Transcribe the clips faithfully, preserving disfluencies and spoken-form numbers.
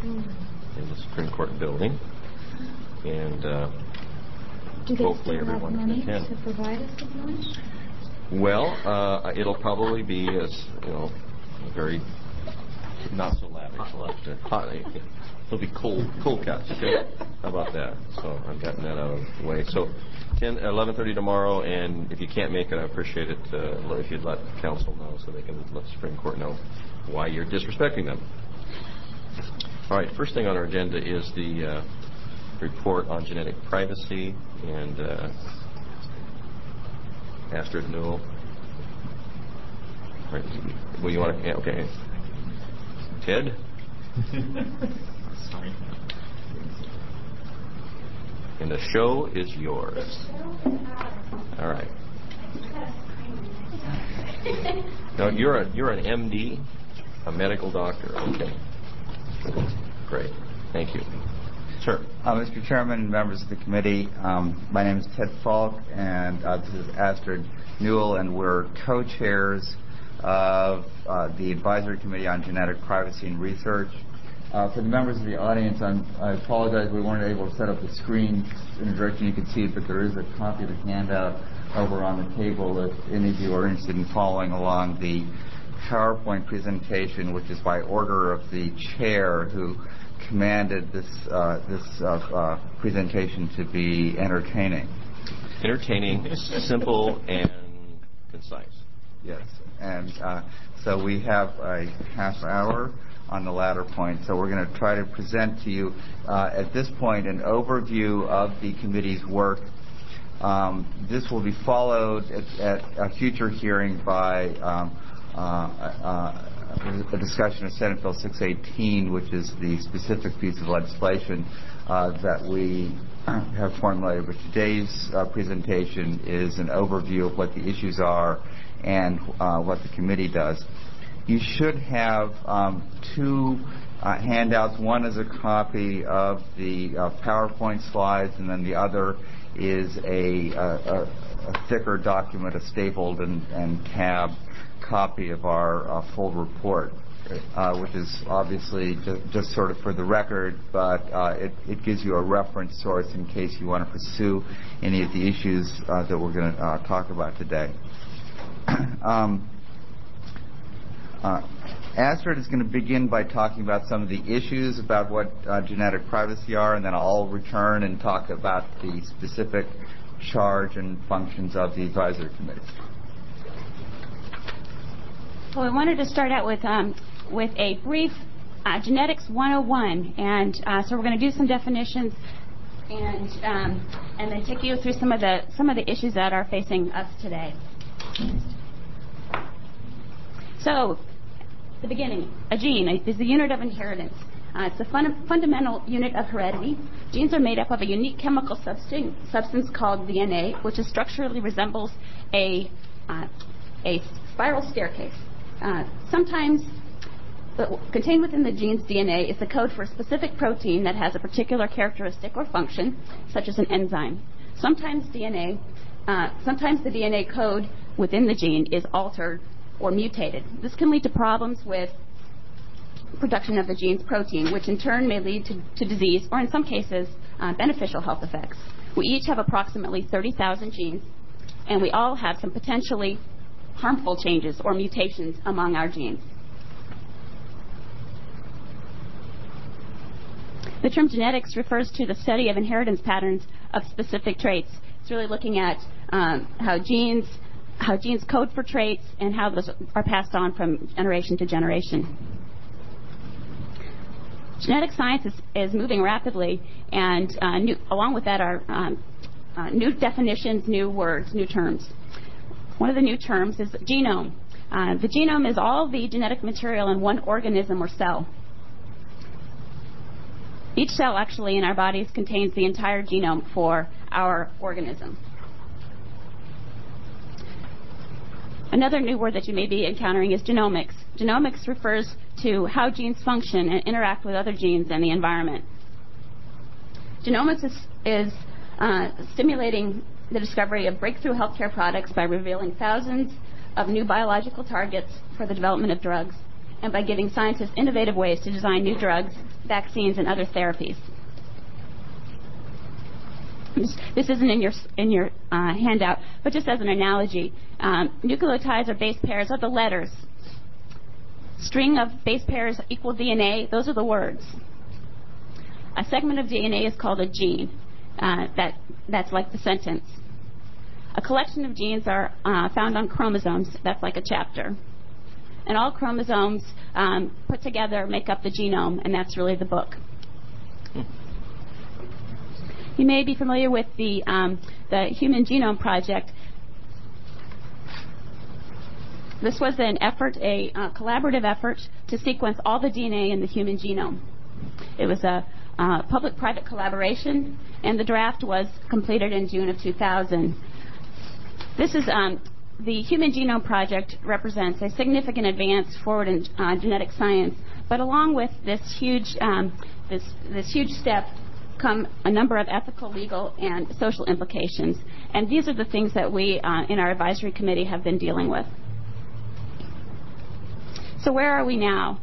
in the Supreme Court building. And uh, Do they hopefully still have everyone money can attend. to provide us with lunch? Well, uh, it'll probably be, as you know, very not so lavish. Hot, hot, it'll be cold, cold cuts. Okay? How about that? So I've gotten that out of the way. So ten, eleven thirty tomorrow, and if you can't make it, I appreciate it uh, if you'd let council know so they can let the Supreme Court know why you're disrespecting them. All right, first thing on our agenda is the uh, report on genetic privacy, and uh, Astrid Newell. Right. Well, you want to? Yeah, okay. Ted. Sorry. And the show is yours. All right. Now you're a you're an M D, a medical doctor. Okay. Great. Thank you. Sir. Uh, Mister Chairman, members of the committee, um, my name is Ted Falk, and uh, this is Astrid Newell, and we're co-chairs of uh, the Advisory Committee on Genetic Privacy and Research. Uh, for the members of the audience, I'm, I apologize we weren't able to set up the screen in a direction you could see it, but there is a copy of the handout over on the table if any of you are interested in following along the PowerPoint presentation, which is by order of the chair who commanded this uh, this uh, uh, presentation to be entertaining. Entertaining, simple, and concise. Yes, and uh, so we have a half hour on the latter point. So we're going to try to present to you uh, at this point an overview of the committee's work. Um, this will be followed at, at a future hearing by um, uh, uh, a discussion of Senate Bill six eighteen, which is the specific piece of legislation uh, that we have formulated. But today's uh, presentation is an overview of what the issues are and uh, what the committee does. You should have um, two uh, handouts. One is a copy of the uh, PowerPoint slides, and then the other is a, a, a, a thicker document, a stapled and, and tabbed copy of our uh, full report, uh, which is obviously ju- just sort of for the record, but uh, it, it gives you a reference source in case you want to pursue any of the issues uh, that we're going to uh, talk about today. um, uh, Astrid is going to begin by talking about some of the issues about what uh, genetic privacy are, and then I'll return and talk about the specific charge and functions of the advisory committee. Well, I wanted to start out with um, with a brief uh, genetics one oh one, and uh, so we're going to do some definitions, and um, and then take you through some of the some of the issues that are facing us today. So, the beginning, a gene is the unit of inheritance. Uh, it's a fun- fundamental unit of heredity. Genes are made up of a unique chemical substance, substance called D N A, which is structurally resembles a uh, a spiral staircase. Uh, sometimes uh, contained within the gene's D N A is the code for a specific protein that has a particular characteristic or function, such as an enzyme. Sometimes D N A, uh, sometimes the D N A code within the gene is altered or mutated. This can lead to problems with production of the gene's protein, which in turn may lead to, to disease or, in some cases, uh, beneficial health effects. We each have approximately thirty thousand genes, and we all have some potentially harmful changes or mutations among our genes. The term genetics refers to the study of inheritance patterns of specific traits. It's really looking at um, how genes how genes code for traits and how those are passed on from generation to generation. Genetic science is, is moving rapidly, and uh, new, along with that are um, uh, new definitions, new words, new terms. One of the new terms is genome. Uh, the genome is all the genetic material in one organism or cell. Each cell actually in our bodies contains the entire genome for our organism. Another new word that you may be encountering is genomics. Genomics refers to how genes function and interact with other genes and the environment. Genomics is, is uh, stimulating the discovery of breakthrough healthcare products by revealing thousands of new biological targets for the development of drugs and by giving scientists innovative ways to design new drugs, vaccines, and other therapies. This, this isn't in your in your uh, handout, but just as an analogy, um, nucleotides or base pairs are the letters. String of base pairs equal D N A, those are the words. A segment of D N A is called a gene. Uh, that that's like the sentence. A collection of genes are uh, found on chromosomes. That's like a chapter. And all chromosomes um, put together make up the genome, and that's really the book. You may be familiar with the um, the Human Genome Project. This was an effort, a uh, collaborative effort, to sequence all the D N A in the human genome. It was a uh, public-private collaboration, and the draft was completed in June of two thousand. This is um, the Human Genome Project represents a significant advance forward in uh, genetic science, but along with this huge um, this this huge step come a number of ethical, legal, and social implications, and these are the things that we uh, in our advisory committee have been dealing with. So where are we now?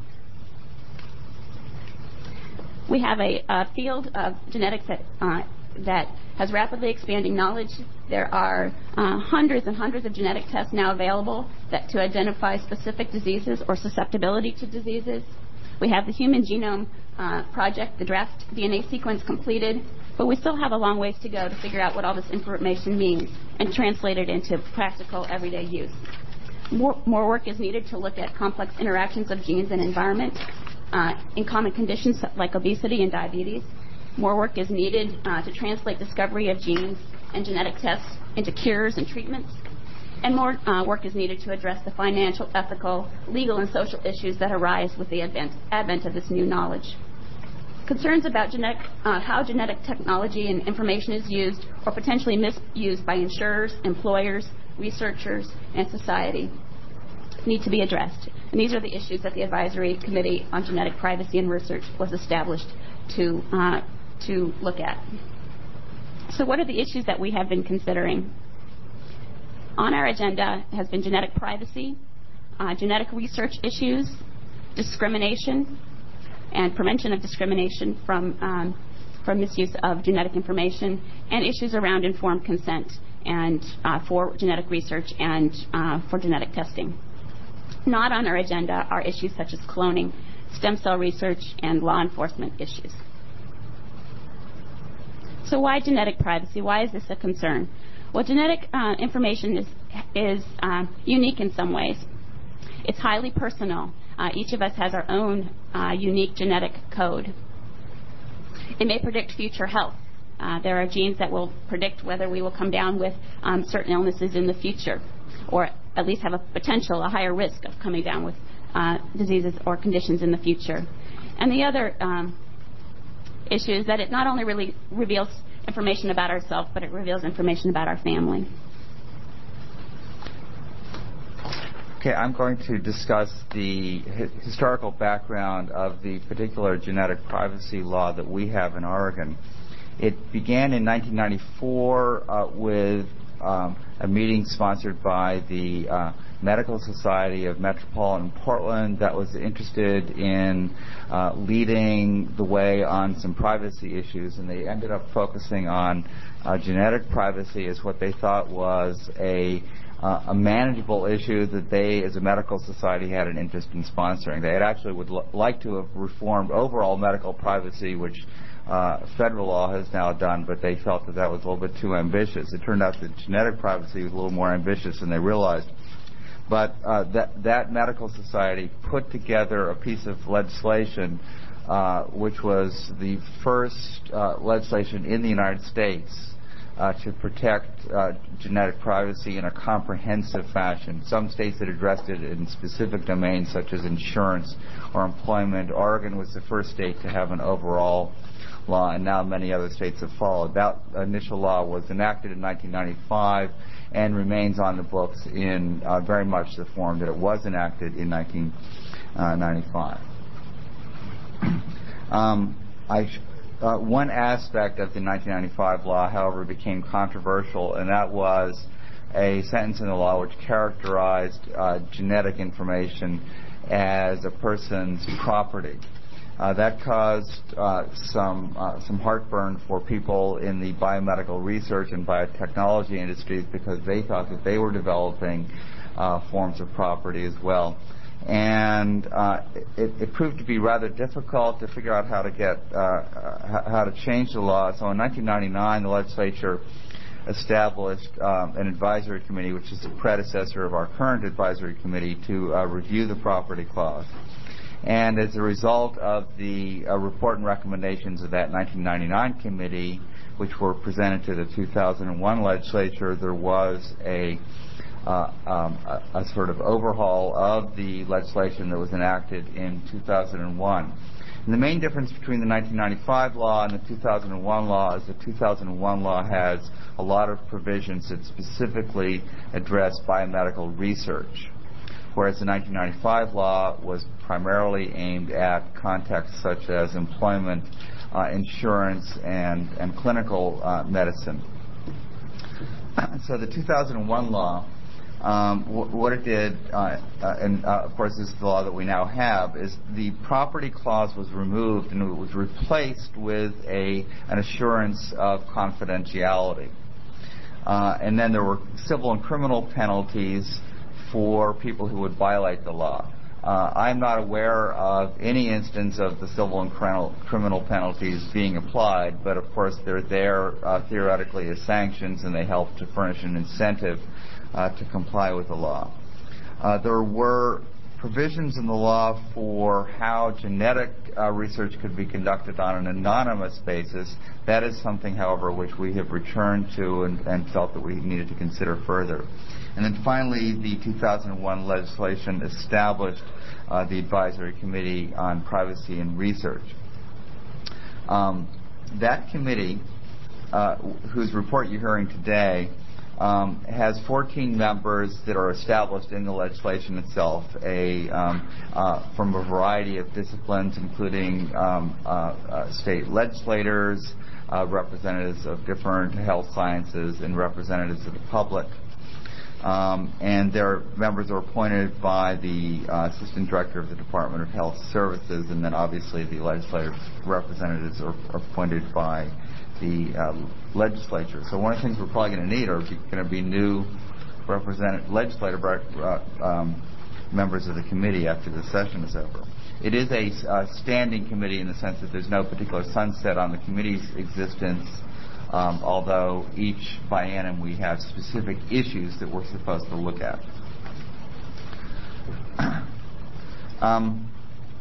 We have a, a field of genetics that, uh, that has rapidly expanding knowledge. There are uh, hundreds and hundreds of genetic tests now available that to identify specific diseases or susceptibility to diseases. We have the Human Genome uh, Project, the draft D N A sequence completed, but we still have a long ways to go to figure out what all this information means and translate it into practical, everyday use. More, more work is needed to look at complex interactions of genes and environment uh, in common conditions like obesity and diabetes. More work is needed uh, to translate discovery of genes and genetic tests into cures and treatments. And more uh, work is needed to address the financial, ethical, legal, and social issues that arise with the advent, advent of this new knowledge. Concerns about genetic, uh, how genetic technology and information is used or potentially misused by insurers, employers, researchers, and society need to be addressed. And these are the issues that the Advisory Committee on Genetic Privacy and Research was established to, uh, to look at. So what are the issues that we have been considering? On our agenda has been genetic privacy, uh, genetic research issues, discrimination, and prevention of discrimination from, um, from misuse of genetic information, and issues around informed consent and uh, for genetic research and uh, for genetic testing. Not on our agenda are issues such as cloning, stem cell research, and law enforcement issues. So why genetic privacy? Why is this a concern? Well, genetic uh, information is, is uh, unique in some ways. It's highly personal. Uh, each of us has our own uh, unique genetic code. It may predict future health. Uh, there are genes that will predict whether we will come down with um, certain illnesses in the future, or at least have a potential, a higher risk of coming down with uh, diseases or conditions in the future. And the other um, issue is that it not only really reveals information about ourselves, but it reveals information about our family. Okay, I'm going to discuss the hi- historical background of the particular genetic privacy law that we have in Oregon. It began in nineteen ninety-four uh, with um, a meeting sponsored by the uh, Medical Society of Metropolitan Portland that was interested in uh, leading the way on some privacy issues, and they ended up focusing on uh, genetic privacy as what they thought was a Uh, a manageable issue that they, as a medical society, had an interest in sponsoring. They had actually would l- like to have reformed overall medical privacy, which uh, federal law has now done, but they felt that that was a little bit too ambitious. It turned out that genetic privacy was a little more ambitious than they realized. But uh, that, that medical society put together a piece of legislation uh, which was the first uh, legislation in the United States Uh, to protect uh, genetic privacy in a comprehensive fashion. Some states had addressed it in specific domains such as insurance or employment. Oregon was the first state to have an overall law, and now many other states have followed. That initial law was enacted in nineteen ninety-five and remains on the books in uh, very much the form that it was enacted in nineteen ninety-five. um, I sh- Uh, one aspect of the nineteen ninety-five law, however, became controversial, and that was a sentence in the law which characterized uh, genetic information as a person's property. Uh, that caused uh, some uh, some heartburn for people in the biomedical research and biotechnology industries because they thought that they were developing uh, forms of property as well. And uh, it, it proved to be rather difficult to figure out how to get uh, how to change the law. So in nineteen ninety-nine, the legislature established um, an advisory committee, which is the predecessor of our current advisory committee, to uh, review the property clause. And as a result of the uh, report and recommendations of that nineteen ninety-nine committee, which were presented to the two thousand one legislature, there was a, uh, um, a, a sort of overhaul of the legislation that was enacted in two thousand one. And the main difference between the nineteen ninety-five law and the two thousand one law is the two thousand one law has a lot of provisions that specifically address biomedical research, whereas the nineteen ninety-five law was primarily aimed at contexts such as employment, uh, insurance, and, and clinical uh, medicine. So the two thousand one law, um, w- what it did, uh, uh, and uh, of course this is the law that we now have, is the property clause was removed and it was replaced with a an assurance of confidentiality. Uh, and then there were civil and criminal penalties for people who would violate the law. Uh, I'm not aware of any instance of the civil and criminal penalties being applied, but of course they're there uh, theoretically as sanctions, and they help to furnish an incentive uh, to comply with the law. Uh, there were provisions in the law for how genetic uh, research could be conducted on an anonymous basis. That is something, however, which we have returned to and, and felt that we needed to consider further. And then finally, the two thousand one legislation established uh, the Advisory Committee on Privacy and Research. Um, that committee, uh, whose report you're hearing today, um, has fourteen members that are established in the legislation itself, a, um, uh, from a variety of disciplines, including um, uh, uh, state legislators, uh, representatives of different health sciences, and representatives of the public. Um, and their members are appointed by the uh, Assistant Director of the Department of Health Services, and then obviously the legislative representatives are, are appointed by the uh, legislature. So one of the things we're probably going to need are going to be new representative legislative uh, um, members of the committee after the session is over. It is a uh, standing committee in the sense that there's no particular sunset on the committee's existence. Um, although each biennium we have specific issues that we're supposed to look at. um,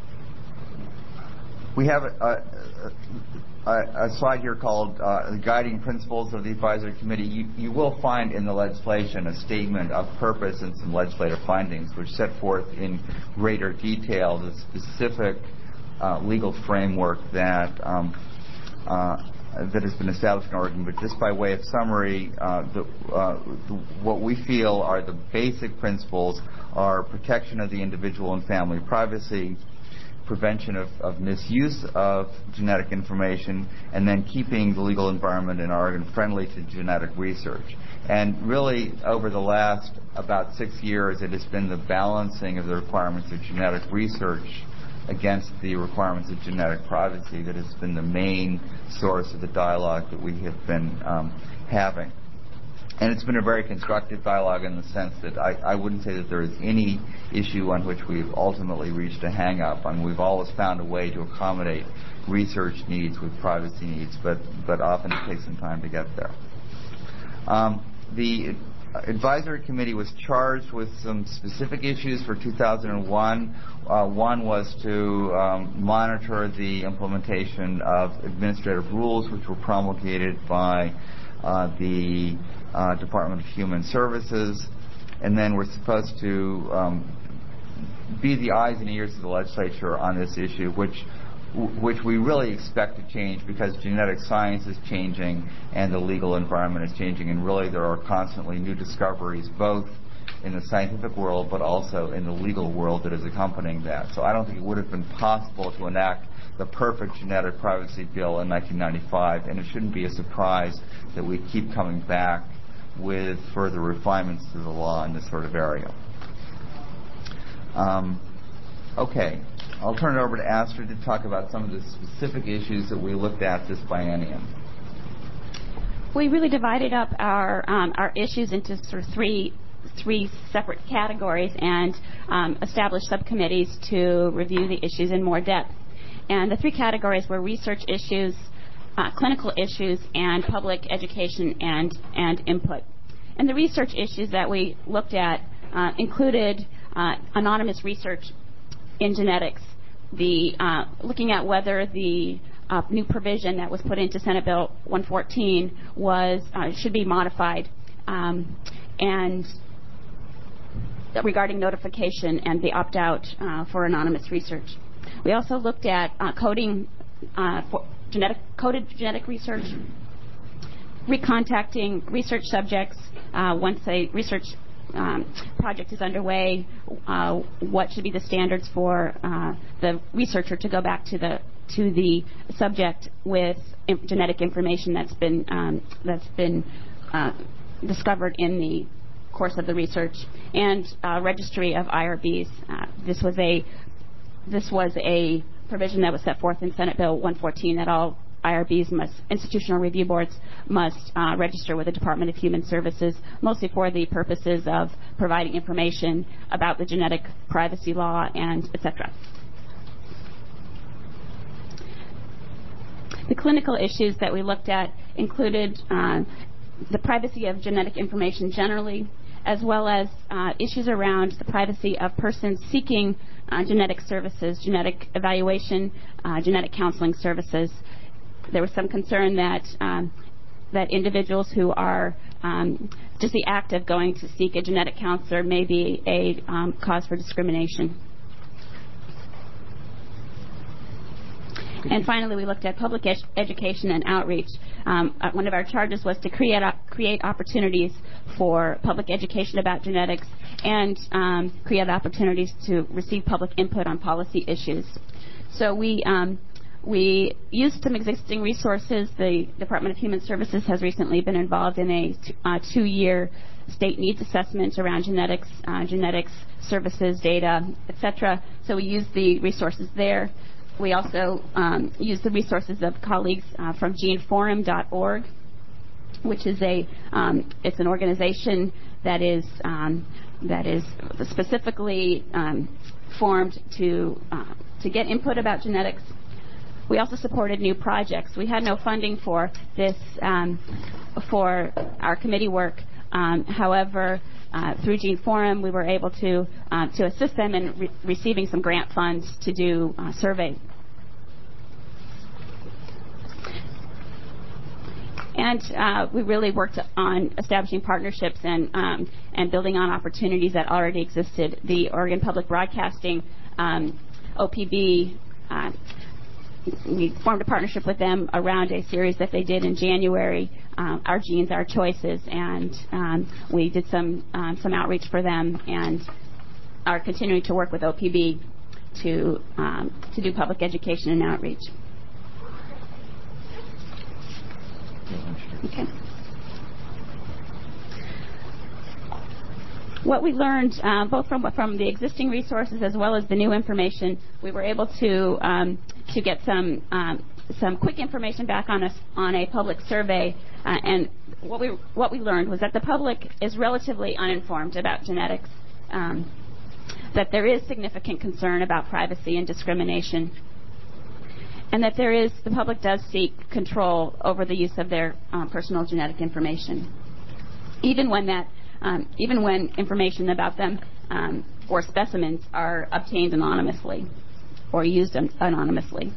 we have a, a, a slide here called uh, the Guiding Principles of the Advisory Committee. You, you will find in the legislation a statement of purpose and some legislative findings which set forth in greater detail the specific uh, legal framework that um, uh, that has been established in Oregon, but just by way of summary, uh, the, uh, the, what we feel are the basic principles are protection of the individual and family privacy, prevention of, of misuse of genetic information, and then keeping the legal environment in Oregon friendly to genetic research. And really, over the last about six years, it has been the balancing of the requirements of genetic research against the requirements of genetic privacy that has been the main source of the dialogue that we have been um, having. And it's been a very constructive dialogue in the sense that I, I wouldn't say that there is any issue on which we've ultimately reached a hang-up. I mean, we've always found a way to accommodate research needs with privacy needs, but, but often it takes some time to get there. Um, the Advisory Committee was charged with some specific issues for two thousand one. Uh, one was to um, monitor the implementation of administrative rules which were promulgated by uh, the uh, Department of Human Services, and then we're supposed to um, be the eyes and ears of the legislature on this issue, which which we really expect to change because genetic science is changing and the legal environment is changing, and really there are constantly new discoveries both in the scientific world but also in the legal world that is accompanying that. So I don't think it would have been possible to enact the perfect genetic privacy bill in nineteen ninety-five, and it shouldn't be a surprise that we keep coming back with further refinements to the law in this sort of area. Um, Okay, I'll turn it over to Astrid to talk about some of the specific issues that we looked at this biennium. We really divided up our um, our issues into sort of three three separate categories and um, established subcommittees to review the issues in more depth. And the three categories were research issues, uh, clinical issues, and public education and, and input. And the research issues that we looked at uh, included uh, anonymous research in genetics, the uh, looking at whether the uh, new provision that was put into Senate Bill one fourteen was uh, should be modified, um, and regarding notification and the opt-out uh, for anonymous research. We also looked at uh, coding uh, for genetic coded genetic research, recontacting research subjects uh, once a research um, project is underway, uh, what should be the standards for uh, the researcher to go back to the to the subject with in- genetic information that's been um, that's been uh, discovered in the course of the research, and uh, registry of I R Bs. Uh, this was a this was a provision that was set forth in Senate Bill one fourteen that all I R Bs must, institutional review boards must uh, register with the Department of Human Services, mostly for the purposes of providing information about the genetic privacy law and et cetera. The clinical issues that we looked at included uh, the privacy of genetic information generally, as well as uh, issues around the privacy of persons seeking uh, genetic services, genetic evaluation, uh, genetic counseling services. There was some concern that um, that individuals who are um, just the act of going to seek a genetic counselor may be a um, cause for discrimination. And finally, we looked at public ed- education and outreach. Um, uh, one of our charges was to create op- create opportunities for public education about genetics and um, create opportunities to receive public input on policy issues. So we um, we used some existing resources. The Department of Human Services has recently been involved in a t- uh, two-year state needs assessment around genetics, uh, genetics services, data, et cetera. So we used the resources there. We also um, use the resources of colleagues uh, from gene forum dot org, which is a um, it's an organization that is um, that is specifically um, formed to uh, to get input about genetics. We also supported new projects. We had no funding for this um, for our committee work. Um, however, uh, through Gene Forum, we were able to uh, to assist them in re- receiving some grant funds to do uh, surveys. And uh, we really worked on establishing partnerships and um, and building on opportunities that already existed. The Oregon Public Broadcasting um, O P B. Uh, we formed a partnership with them around a series that they did in January, um, Our Genes, Our Choices, and um, we did some um, some outreach for them and are continuing to work with O P B to um, to do public education and outreach. Okay. What we learned, uh, both from from the existing resources as well as the new information, we were able to um, to get some um, some quick information back on us on a public survey. Uh, and what we what we learned was that the public is relatively uninformed about genetics, um, that there is significant concern about privacy and discrimination, and that there is the public does seek control over the use of their um, personal genetic information, even when that. Um, even when information about them um, or specimens are obtained anonymously or used an- anonymously.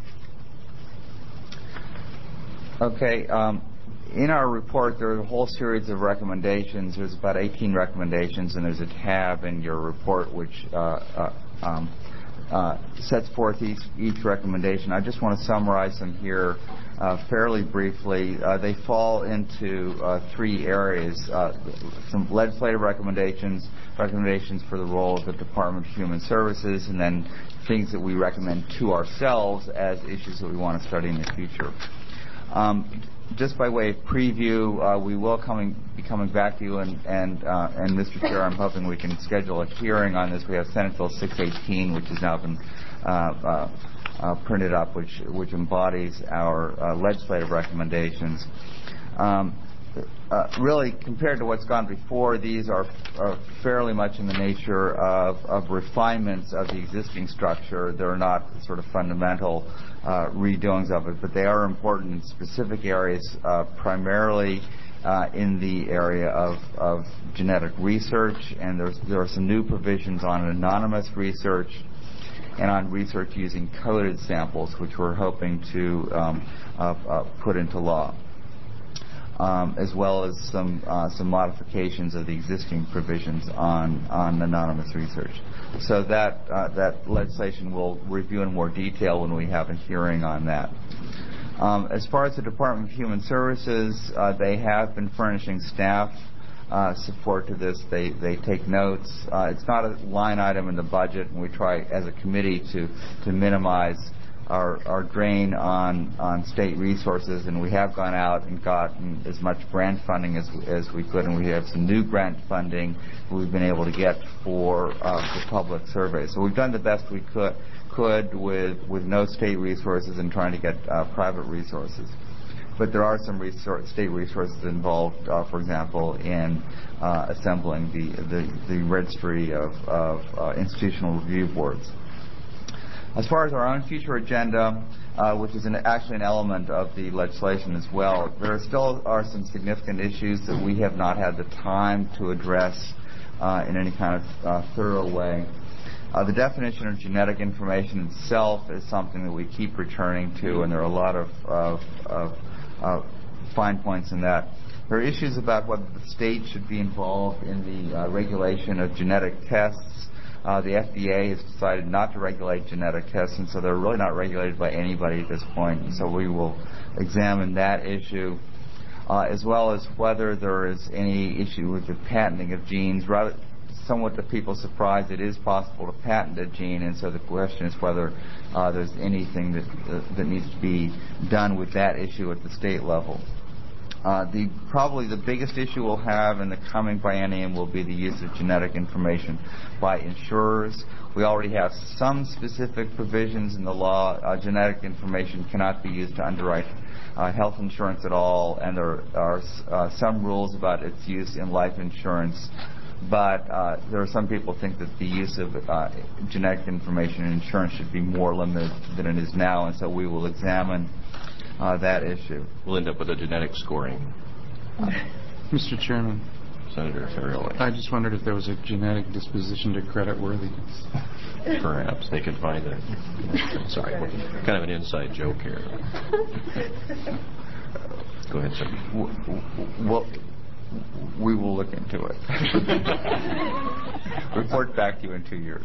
Okay. Um, in our report, there are a whole series of recommendations. There's about eighteen recommendations, and there's a tab in your report which uh, uh, um, uh, sets forth each, each recommendation. I just want to summarize them here uh, fairly briefly. Uh, they fall into uh, three areas. Uh, some legislative recommendations, recommendations for the role of the Department of Human Services, and then things that we recommend to ourselves as issues that we want to study in the future. Um, just by way of preview, uh, we will coming, be coming back to you, and, and, uh, and Mister Chair, I'm hoping we can schedule a hearing on this. We have Senate Bill six eighteen, which has now been uh, uh, uh, printed up, which, which embodies our uh, legislative recommendations. Um, Uh, really, compared to what's gone before, these are, are fairly much in the nature of, of refinements of the existing structure. They're not sort of fundamental uh, redoings of it, but they are important in specific areas, uh, primarily uh, in the area of, of genetic research, and there's, there are some new provisions on anonymous research and on research using coded samples, which we're hoping to um, uh, uh, put into law. Um, as well as some uh, some modifications of the existing provisions on on anonymous research. So that uh, that legislation we'll review in more detail when we have a hearing on that. Um, as far as the Department of Human Services, uh, they have been furnishing staff uh, support to this. They they take notes. Uh, it's not a line item in the budget, and we try as a committee to to minimize Our, our drain on, on state resources, and we have gone out and gotten as much grant funding as, as we could, and we have some new grant funding we've been able to get for uh, the public survey. So we've done the best we could could with, with no state resources and trying to get uh, private resources. But there are some resource, state resources involved, uh, for example, in uh, assembling the, the, the registry of, of uh, institutional review boards. As far as our own future agenda, uh, which is an, actually an element of the legislation as well, there still are some significant issues that we have not had the time to address uh, in any kind of uh, thorough way. Uh, the definition of genetic information itself is something that we keep returning to, and there are a lot of, of, of uh, fine points in that. There are issues about whether the state should be involved in the uh, regulation of genetic tests. Uh, the F D A has decided not to regulate genetic tests, and so they're really not regulated by anybody at this point. And so we will examine that issue, uh, as well as whether there is any issue with the patenting of genes. Rather, somewhat to people's surprise, it is possible to patent a gene, and so the question is whether uh, there's anything that uh, that needs to be done with that issue at the state level. Uh, the probably the biggest issue we'll have in the coming biennium will be the use of genetic information by insurers. We already have some specific provisions in the law. Uh, genetic information cannot be used to underwrite uh, health insurance at all, and there are uh, some rules about its use in life insurance. But uh, there are some people who think that the use of uh, genetic information in insurance should be more limited than it is now, and so we will examine Uh, that issue. We'll end up with a genetic scoring. Mister Chairman, Senator Farrelly. I just wondered if there was a genetic disposition to creditworthiness. Perhaps they could find it. Sorry, kind of an inside joke here. Go ahead, sir. Well, we will look into it. Report back to you in two years.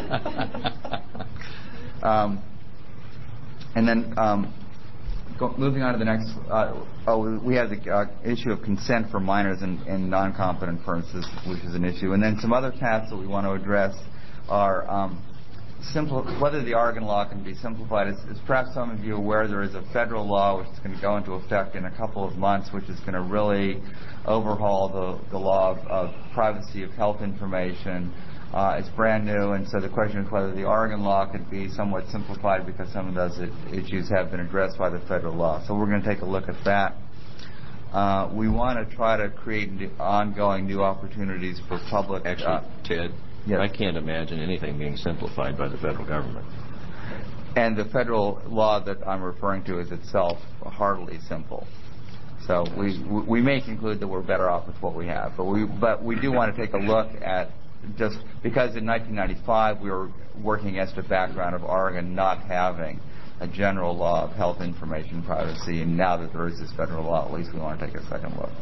Um, and then um, go, moving on to the next, uh, oh, we have the uh, issue of consent for minors in, in non-competent persons, which is an issue. And then some other tasks that we want to address are um, simple, whether the Oregon law can be simplified. As, as perhaps some of you are aware, there is a federal law which is going to go into effect in a couple of months, which is going to really overhaul the, the law of, of privacy of health information. Uh, it's brand new, and so the question is whether the Oregon law could be somewhat simplified because some of those issues have been addressed by the federal law. So we're going to take a look at that. Uh, we want to try to create new, ongoing new opportunities for public. Actually, uh, Ted, yes. I can't imagine anything being simplified by the federal government. And the federal law that I'm referring to is itself hardly simple. So we we may conclude that we're better off with what we have, but we but we do want to take a look at. Just because in nineteen ninety-five we were working against a background of Oregon not having a general law of health information privacy, and now that there is this federal law, at least we want to take a second look.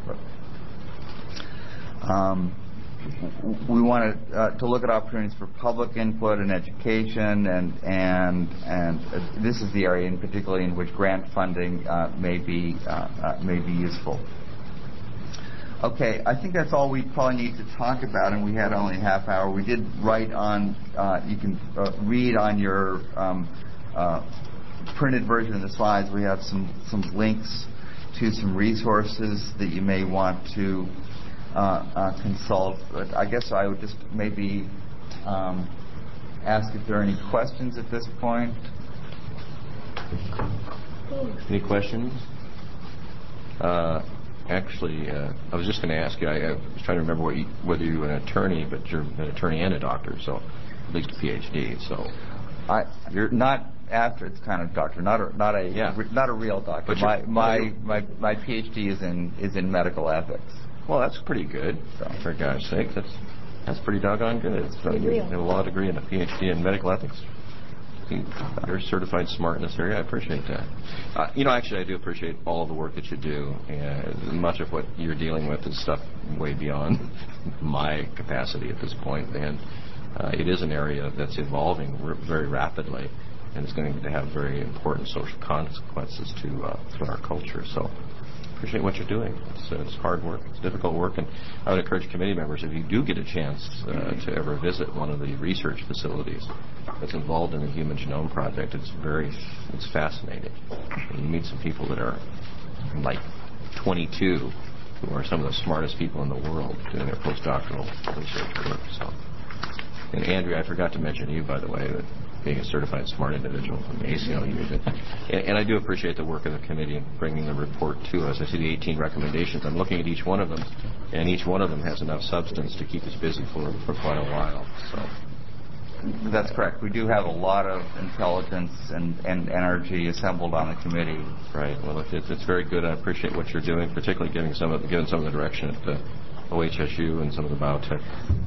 But, um, we want to, uh, to look at opportunities for public input and education, and and and uh, this is the area, in particularly in which grant funding uh, may be uh, uh, may be useful. Okay, I think that's all we probably need to talk about, and we had only a half hour. We did write on, uh, you can uh, read on your um, uh, printed version of the slides, we have some, some links to some resources that you may want to uh, uh, consult. But I guess I would just maybe um, ask if there are any questions at this point. Any questions? Uh, actually, uh, I was just going to ask you, I, I was trying to remember what you, whether you were an attorney, but you're an attorney and a doctor, so at least a P H D. So I, you're not after it's kind of doctor, not a, not a Yeah. re, not a real doctor. But My you're- my, you're- my my P H D is in is in medical ethics. Well, that's pretty good, for God's sake. That's that's pretty doggone good. So you have a law degree and a P H D in medical ethics. You're certified smart in this area. I appreciate that. Uh, you know, actually, I do appreciate all of the work that you do. And much of what you're dealing with is stuff way beyond my capacity at this point. And uh, it is an area that's evolving r- very rapidly, and it's going to have very important social consequences to uh, to our culture. So appreciate what you're doing. It's, uh, it's hard work. It's difficult work. And I would encourage committee members, if you do get a chance uh, to ever visit one of the research facilities that's involved in the Human Genome Project, it's very, it's fascinating. And you meet some people that are like twenty-two, who are some of the smartest people in the world doing their postdoctoral research work. So, and Andrea, I forgot to mention you, by the way, that being a certified smart individual from the A C L U. And, and I do appreciate the work of the committee in bringing the report to us. I see the eighteen recommendations. I'm looking at each one of them, and each one of them has enough substance to keep us busy for, for quite a while. So. That's correct. We do have a lot of intelligence and, and energy assembled on the committee. Right. Well, it's, it's very good. I appreciate what you're doing, particularly giving some of, giving some of the direction at the O H S U and some of the biotech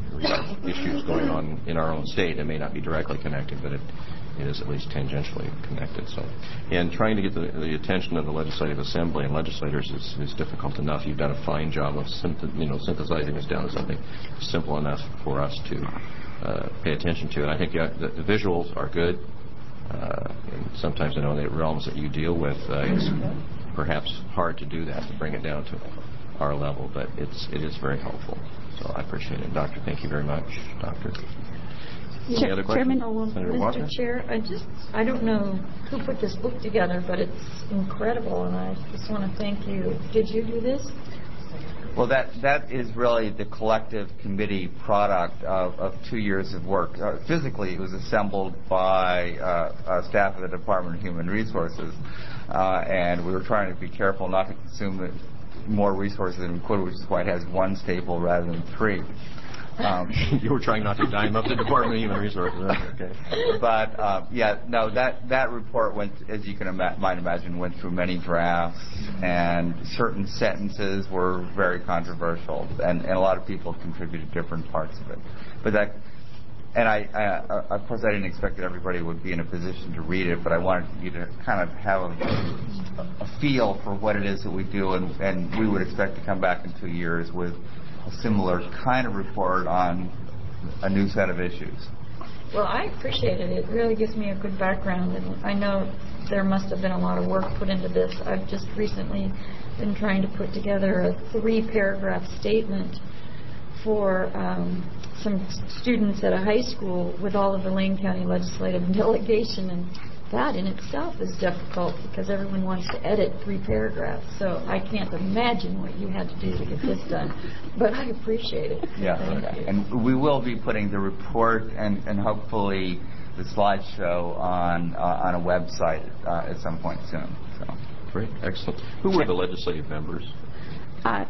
issues going on in our own state. It may not be directly connected, but it, it is at least tangentially connected. So, and trying to get the, the attention of the Legislative Assembly and legislators is, is difficult enough. You've done a fine job of synth- you know, synthesizing this down to something simple enough for us to uh, pay attention to. And I think yeah, the, the visuals are good. Uh, and sometimes I know the realms that you deal with, uh, it's perhaps hard to do that, to bring it down to our level, but it's it is very helpful. So I appreciate it. Doctor, thank you very much. Doctor. Any Chair- other questions? Chairman, Oh, Senator Walker? Mister Chair, I just, I don't know who put this book together, but it's incredible, and I just want to thank you. Did you do this? Well, that that is really the collective committee product of, of two years of work. Uh, physically, it was assembled by uh, uh, staff of the Department of Human Resources, uh, and we were trying to be careful not to consume it more resources than we could, which is why it has one staple rather than three. Um, you were trying not to dime up the Department of Human Resources. Okay. But uh, yeah, no, that that report went, as you can ima- might imagine, went through many drafts, and certain sentences were very controversial, and, and a lot of people contributed different parts of it. But that, and I, I, of course, I didn't expect that everybody would be in a position to read it, but I wanted you to kind of have a, a feel for what it is that we do, and, and we would expect to come back in two years with a similar kind of report on a new set of issues. Well, I appreciate it. It really gives me a good background, and I know there must have been a lot of work put into this. I've just recently been trying to put together a three-paragraph statement for um, some students at a high school with all of the Lane County legislative delegation, and that in itself is difficult because everyone wants to edit three paragraphs. So I can't imagine what you had to do to get this done. But I appreciate it. Yeah, Thank you. and we will be putting the report and, and hopefully the slideshow on uh, on a website uh, at some point soon. So. Great, excellent. Who were the legislative members? Uh,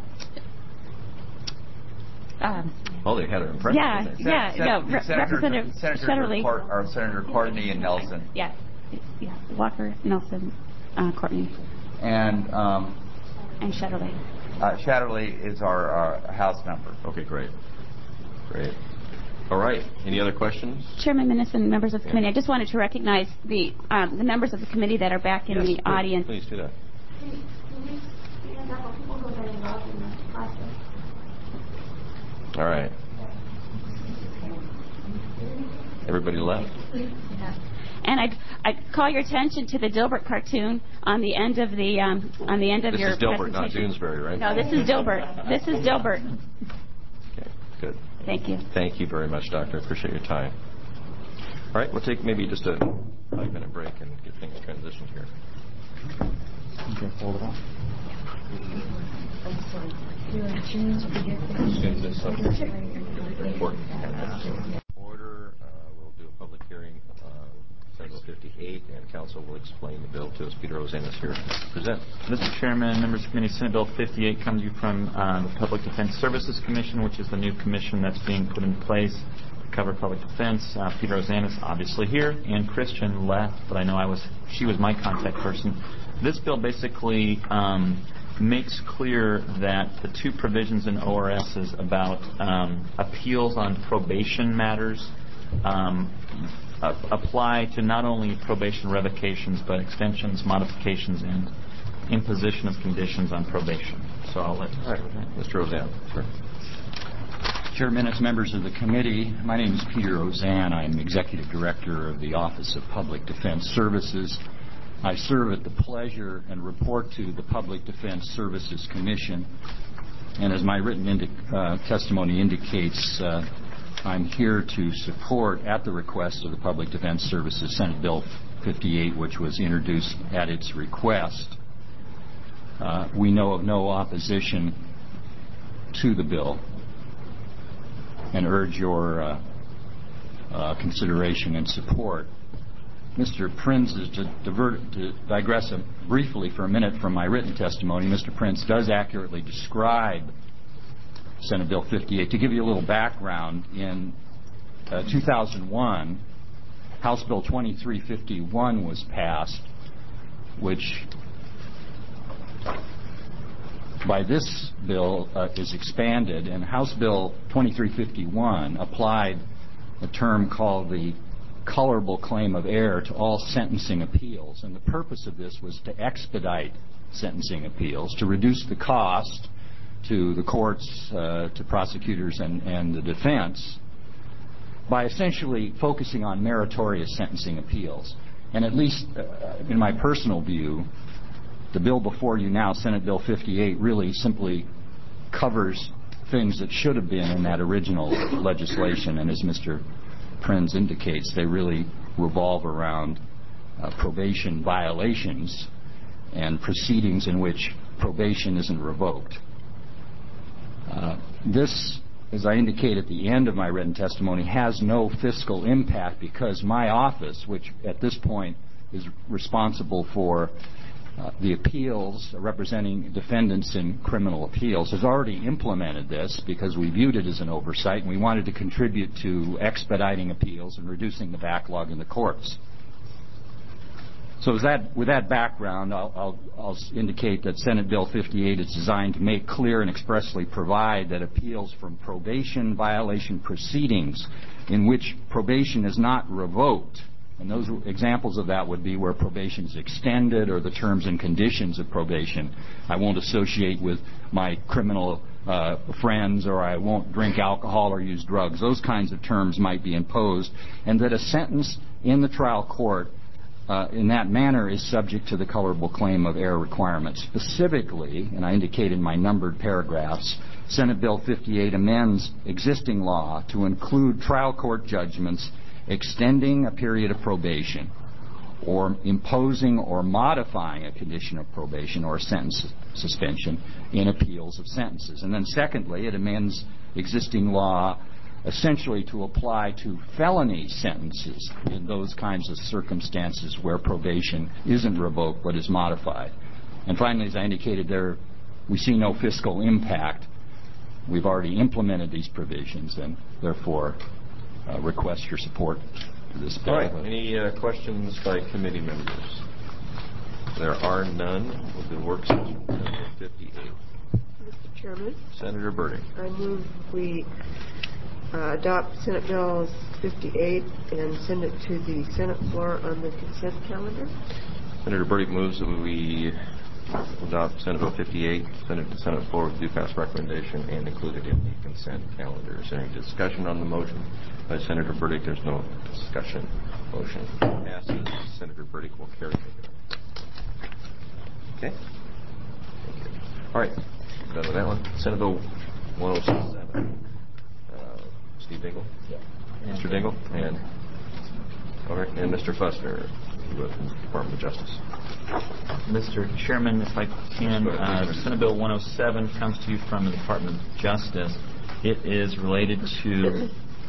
um, Oh, they had an impression. yeah, didn't they? yeah, Sen- no, Sen- Re- Senator, Representative Senator Shetterly. Court, or Senator Courtney and Nelson. Yeah, yeah, Walker, Nelson, uh, Courtney, And um, and Shetterly. uh, Shatterly is our uh, House member. Okay, great. Great. All right. Any other questions? Chairman Minnis and members of the committee, I just wanted to recognize the um, the members of the committee that are back in Yes, the please, audience. Please do that. Can you stand up for people who have been involved in the process? All right. Everybody left. Yeah. And I'd, I'd call your attention to the Dilbert cartoon on the end of the um, on the end of This your is Dilbert, not presentation. Doonesbury, right? No, this is Dilbert. This is Dilbert. Okay, good. Thank you. Thank you very much, Doctor. I appreciate your time. All right, we'll take maybe just a five-minute break and get things transitioned here. Okay, hold it on. Order. Uh, we'll do a public hearing. Uh, Senate Bill fifty-eight, and Council will explain the bill to us. Peter Rosanas here to present. Mister Chairman, members of the committee, Senate Bill fifty-eight comes to you from uh, the Public Defense Services Commission, which is the new commission that's being put in place to cover public defense. Uh, Peter Rosanas, obviously here, and Christian left, but I know I was she was my contact person. This bill basically um, makes clear that the two provisions in O R S is about um, appeals on probation matters um, uh, apply to not only probation revocations, but extensions, modifications, and imposition of conditions on probation. So I'll let All right. Mister Roseanne. Sure. Chairman, as members of the committee, my name is Peter Roseanne. I'm Executive Director of the Office of Public Defense Services. I serve at the pleasure and report to the Public Defense Services Commission. And as my written indi- uh, testimony indicates, uh, I'm here to support, at the request of the Public Defense Services, Senate Bill fifty-eight, which was introduced at its request. Uh, we know of no opposition to the bill and urge your uh, uh, consideration and support. Mister Prince is to, divert, to digress a, briefly for a minute from my written testimony. Mister Prince does accurately describe Senate Bill fifty-eight. To give you a little background, in uh, two thousand one, House Bill twenty-three fifty-one was passed, which by this bill uh, is expanded, and House Bill twenty-three fifty-one applied a term called the colorable claim of error to all sentencing appeals. And the purpose of this was to expedite sentencing appeals, to reduce the cost to the courts, uh, to prosecutors, and, and the defense by essentially focusing on meritorious sentencing appeals. And at least uh, in my personal view, the bill before you now, Senate Bill fifty-eight, really simply covers things that should have been in that original legislation. And as Mister Prinz indicates, they really revolve around uh, probation violations and proceedings in which probation isn't revoked. Uh, this, as I indicate at the end of my written testimony, has no fiscal impact because my office, which at this point is responsible for uh, the appeals representing defendants in criminal appeals, has already implemented this because we viewed it as an oversight and we wanted to contribute to expediting appeals and reducing the backlog in the courts. So with that, with that background, I'll, I'll, I'll indicate that Senate Bill fifty-eight is designed to make clear and expressly provide that appeals from probation violation proceedings in which probation is not revoked, and those examples of that would be where probation is extended or the terms and conditions of probation. I won't associate with my criminal uh, friends, or I won't drink alcohol or use drugs. Those kinds of terms might be imposed, and that a sentence in the trial court uh, in that manner is subject to the colorable claim of error requirement. Specifically, and I indicate in my numbered paragraphs, Senate Bill fifty-eight amends existing law to include trial court judgments extending a period of probation or imposing or modifying a condition of probation or sentence suspension in appeals of sentences. And then secondly, it amends existing law essentially to apply to felony sentences in those kinds of circumstances where probation isn't revoked but is modified. And finally, as I indicated there, we see no fiscal impact. We've already implemented these provisions and therefore uh, request your support for this bill. All right. Any uh, questions by committee members? There are none. We'll do work session number fifty-eight. Mister Chairman, Senator Burdick. I move we uh, adopt Senate Bill fifty-eight and send it to the Senate floor on the consent calendar. Senator Burdick moves that we adopt Senate Bill fifty-eight, send it to Senate floor with due pass recommendation, and include it in the consent calendar. Is there any discussion on the motion by Senator Burdick? There's no discussion. Motion passes. Senator Burdick will carry it. Okay. Thank you. All right. Done with that one. Senate Bill one oh seven. Uh, Steve Dingle? Yeah. Mister Dingle? And All right, and Mister Fussner with the Department of Justice. Mister Chairman, if I can, uh, Senate Bill one oh seven comes to you from the Department of Justice. It is related to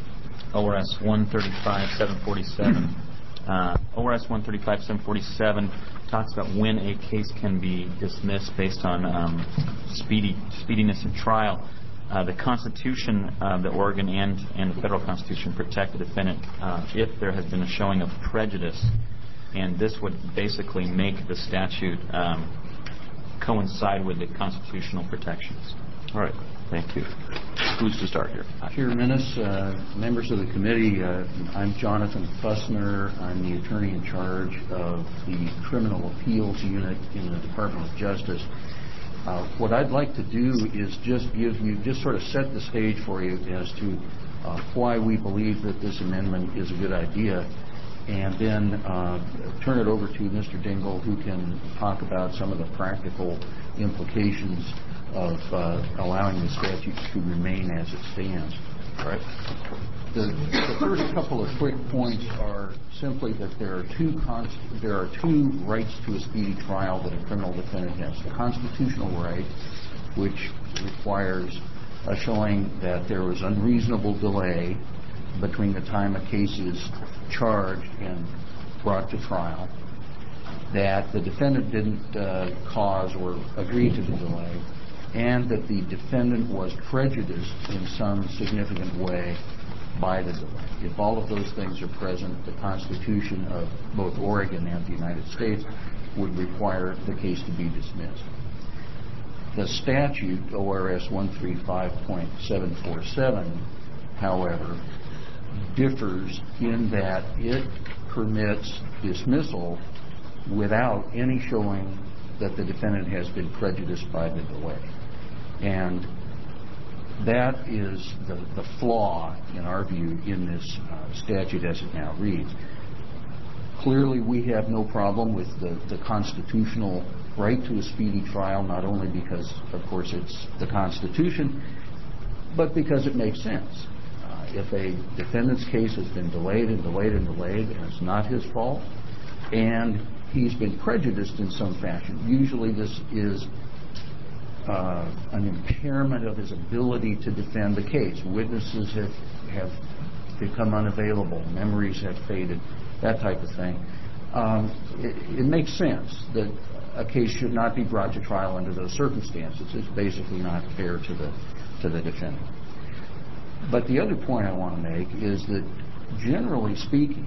O R S one thirty-five seven forty-seven. Uh, O R S one thirty-five seven forty-seven talks about when a case can be dismissed based on um, speedy speediness in trial. Uh, the Constitution, uh, the Oregon and, and the federal Constitution protect the defendant uh, if there has been a showing of prejudice. And this would basically make the statute um, coincide with the constitutional protections. All right. Thank you. Who's to start here? Chair Minnis, uh, members of the committee, uh, I'm Jonathan Fussner. I'm the attorney in charge of the Criminal Appeals Unit in the Department of Justice. Uh, what I'd like to do is just give you, just sort of set the stage for you as to uh, why we believe that this amendment is a good idea, and then uh, turn it over to Mister Dingell, who can talk about some of the practical implications of uh, allowing the statute to remain as it stands. All right. The, the first couple of quick points are simply that there are two const- there are two rights to a speedy trial that a criminal defendant has. The constitutional right, which requires a showing that there was unreasonable delay between the time a case is charged and brought to trial, that the defendant didn't uh, cause or agree to the delay, and that the defendant was prejudiced in some significant way by the delay. If all of those things are present, the Constitution of both Oregon and the United States would require the case to be dismissed. The statute, O R S one thirty-five point seven forty-seven, however, differs in that it permits dismissal without any showing that the defendant has been prejudiced by the delay. And that is the, the flaw, in our view, in this uh, statute as it now reads. Clearly, we have no problem with the, the constitutional right to a speedy trial, not only because, of course, it's the Constitution, but because it makes sense. Uh, if a defendant's case has been delayed and delayed and delayed, and it's not his fault, and he's been prejudiced in some fashion, usually this is Uh, an impairment of his ability to defend the case. Witnesses have, have become unavailable, memories have faded, that type of thing. Um, it, it makes sense that a case should not be brought to trial under those circumstances. It's basically not fair to the to the defendant. But the other point I want to make is that, generally speaking,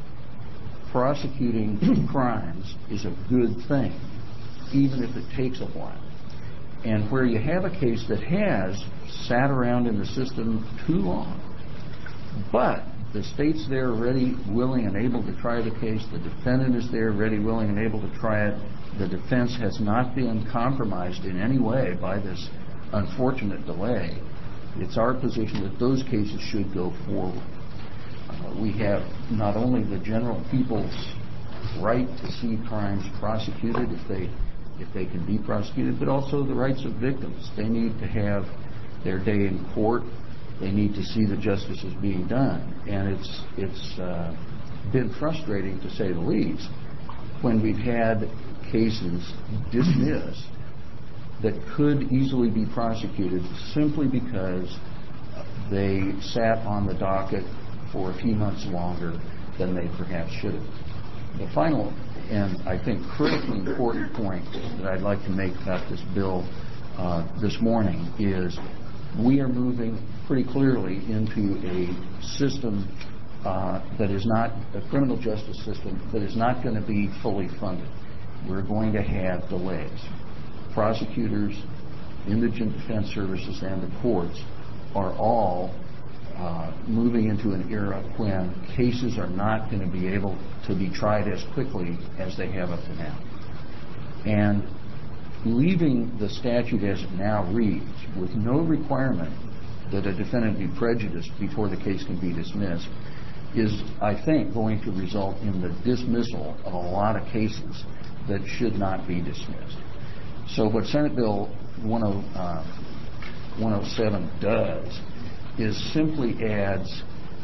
prosecuting crimes is a good thing, even if it takes a while. And where you have a case that has sat around in the system too long, but the state's there ready, willing, and able to try the case, the defendant is there ready, willing, and able to try it, the defense has not been compromised in any way by this unfortunate delay, it's our position that those cases should go forward. Uh, we have not only the general people's right to see crimes prosecuted if they if they can be prosecuted, but also the rights of victims. They need to have their day in court. They need to see that justice is being done. And it's it's uh, been frustrating, to say the least, when we've had cases dismissed that could easily be prosecuted simply because they sat on the docket for a few months longer than they perhaps should have. The final and I think critically important point that I'd like to make about this bill uh, this morning is we are moving pretty clearly into a system uh, that is not a criminal justice system that is not going to be fully funded. We're going to have delays. Prosecutors, indigent defense services, and the courts are all Uh, moving into an era when cases are not going to be able to be tried as quickly as they have up to now. And leaving the statute as it now reads, with no requirement that a defendant be prejudiced before the case can be dismissed, is, I think, going to result in the dismissal of a lot of cases that should not be dismissed. So what Senate Bill one oh seven does is simply adds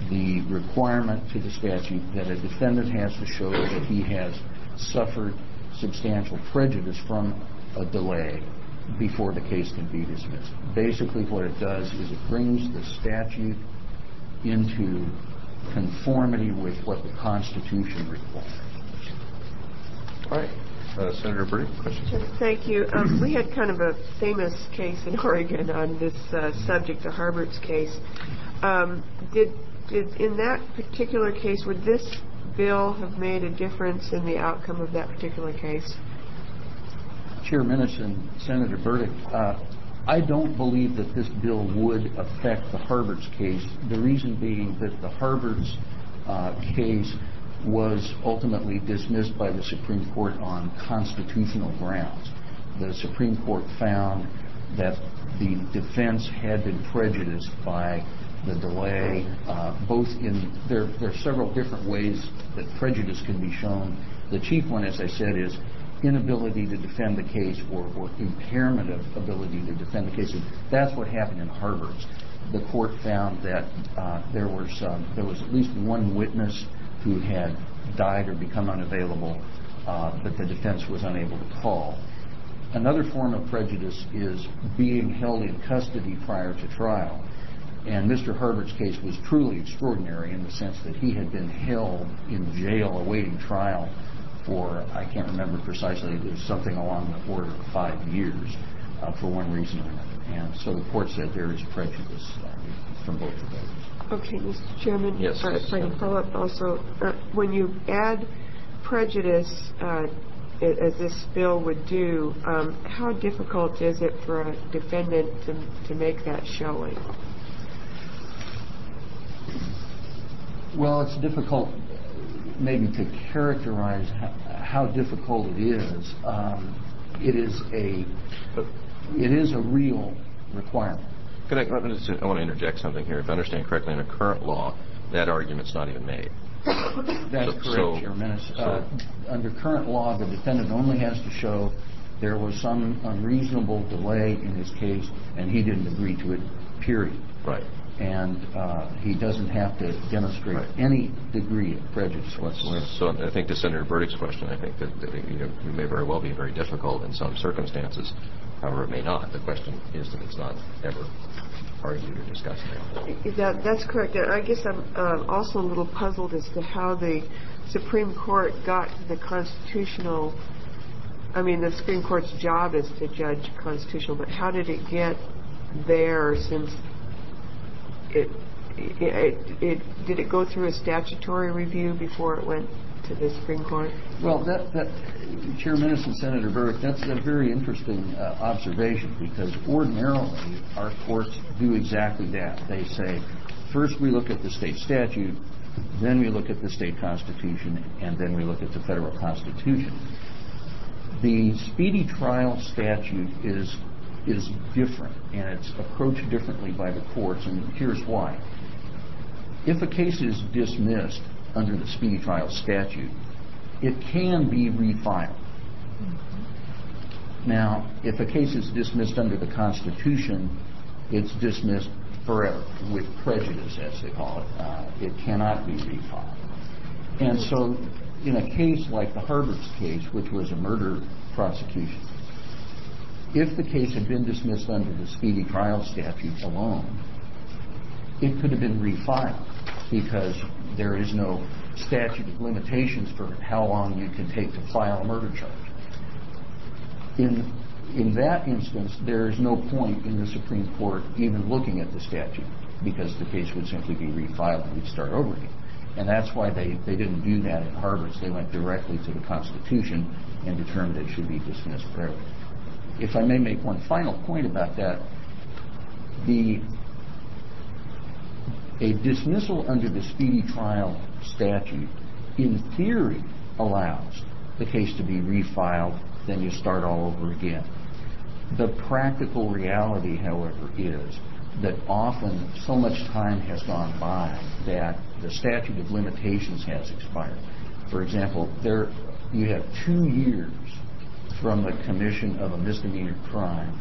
the requirement to the statute that a defendant has to show that he has suffered substantial prejudice from a delay before the case can be dismissed. Basically what it does is it brings the statute into conformity with what the Constitution requires. All right. Uh, Senator Burdick, question? Thank you. Um, we had kind of a famous case in Oregon on this uh, subject, the Harbert's case. Um, did, did in that particular case, would this bill have made a difference in the outcome of that particular case? Chair Minnis and Senator Burdick, uh, I don't believe that this bill would affect the Harbert's case, the reason being that the Harbert's uh, case was ultimately dismissed by the Supreme Court on constitutional grounds. The Supreme Court found that the defense had been prejudiced by the delay, uh, both in, there, there are several different ways that prejudice can be shown. The chief one, as I said, is inability to defend the case or, or impairment of ability to defend the case. And that's what happened in Harbert's. The court found that uh, there was um, there was at least one witness who had died or become unavailable, uh, but the defense was unable to call. Another form of prejudice is being held in custody prior to trial. And Mister Harbert's case was truly extraordinary in the sense that he had been held in jail awaiting trial for, I can't remember precisely, it was something along the order of five years uh, for one reason or another. And so the court said there is prejudice uh, from both of those. Okay, Mister Chairman. Yes. Uh, if I can follow up also, uh, when you add prejudice, uh, as this bill would do, um, how difficult is it for a defendant to, to make that showing? Well, it's difficult maybe to characterize how, how difficult it is. Um, it is a it is a real requirement. Can I, I want to interject something here. If I understand correctly, under current law, that argument's not even made. That's so, correct, so, Your Minnis. So, uh, under current law, the defendant only has to show there was some unreasonable delay in his case, and he didn't agree to it, period. Right. And uh, he doesn't have to demonstrate right. any degree of prejudice whatsoever. So I think to Senator Burdick's question, I think that, that you know, it may very well be very difficult in some circumstances. However, it may not. The question is that it's not ever argued or discussed now. That, that's correct. And I guess I'm uh, also a little puzzled as to how the Supreme Court got to the constitutional. I mean, the Supreme Court's job is to judge constitutional, but how did it get there since it, it, it, it did it go through a statutory review before it went to the Supreme Court? Well, that, that Chair Minnis and Senator Burdick, that's a very interesting uh, observation, because ordinarily our courts do exactly that. They say, first we look at the state statute, then we look at the state constitution, and then we look at the federal constitution. The speedy trial statute is is different, and it's approached differently by the courts, and here's why. If a case is dismissed under the speedy trial statute, it can be refiled. Now, if a case is dismissed under the Constitution, it's dismissed forever with prejudice, as they call it. Uh, it cannot be refiled. And so, in a case like the Harbert's case, which was a murder prosecution, if the case had been dismissed under the speedy trial statute alone, it could have been refiled, because there is no statute of limitations for how long you can take to file a murder charge. In in that instance, there is no point in the Supreme Court even looking at the statute, because the case would simply be refiled and we'd start over again. And that's why they, they didn't do that in Harbert's. They went directly to the Constitution and determined it should be dismissed forever. If I may make one final point about that, the a dismissal under the speedy trial statute, in theory, allows the case to be refiled, then you start all over again. The practical reality, however, is that often so much time has gone by that the statute of limitations has expired. For example, there you have two years from the commission of a misdemeanor crime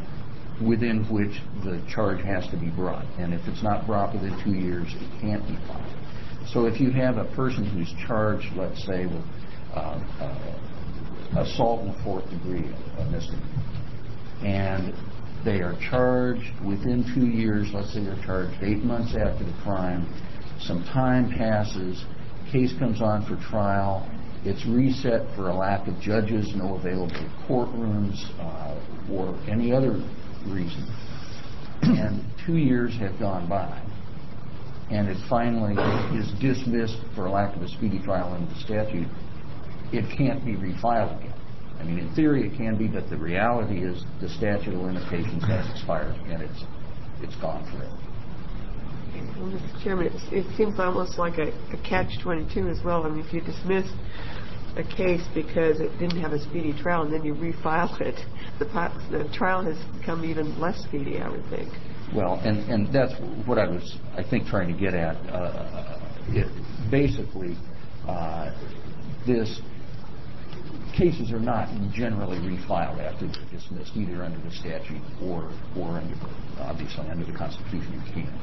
within which the charge has to be brought. And if it's not brought within two years, it can't be filed. So if you have a person who's charged, let's say, with uh, uh, assault in the fourth degree, a misdemeanor, and they are charged within two years, let's say they're charged eight months after the crime, some time passes, case comes on for trial, it's reset for a lack of judges, no available courtrooms, uh, or any other reason. And two years have gone by, and it finally is dismissed for a lack of a speedy trial under the statute. It can't be refiled again. I mean, in theory it can be, but the reality is the statute of limitations has expired, and it's it's gone forever. Well, Mister Chairman, it, it seems almost like a, a catch twenty-two as well. I mean, if you dismiss a case because it didn't have a speedy trial and then you refile it, the, the trial has become even less speedy, I would think. Well, and, and that's what I was, I think, trying to get at. Uh, it, basically, uh, this cases are not generally refiled after they're dismissed, either under the statute or, or under the, obviously under the Constitution you can.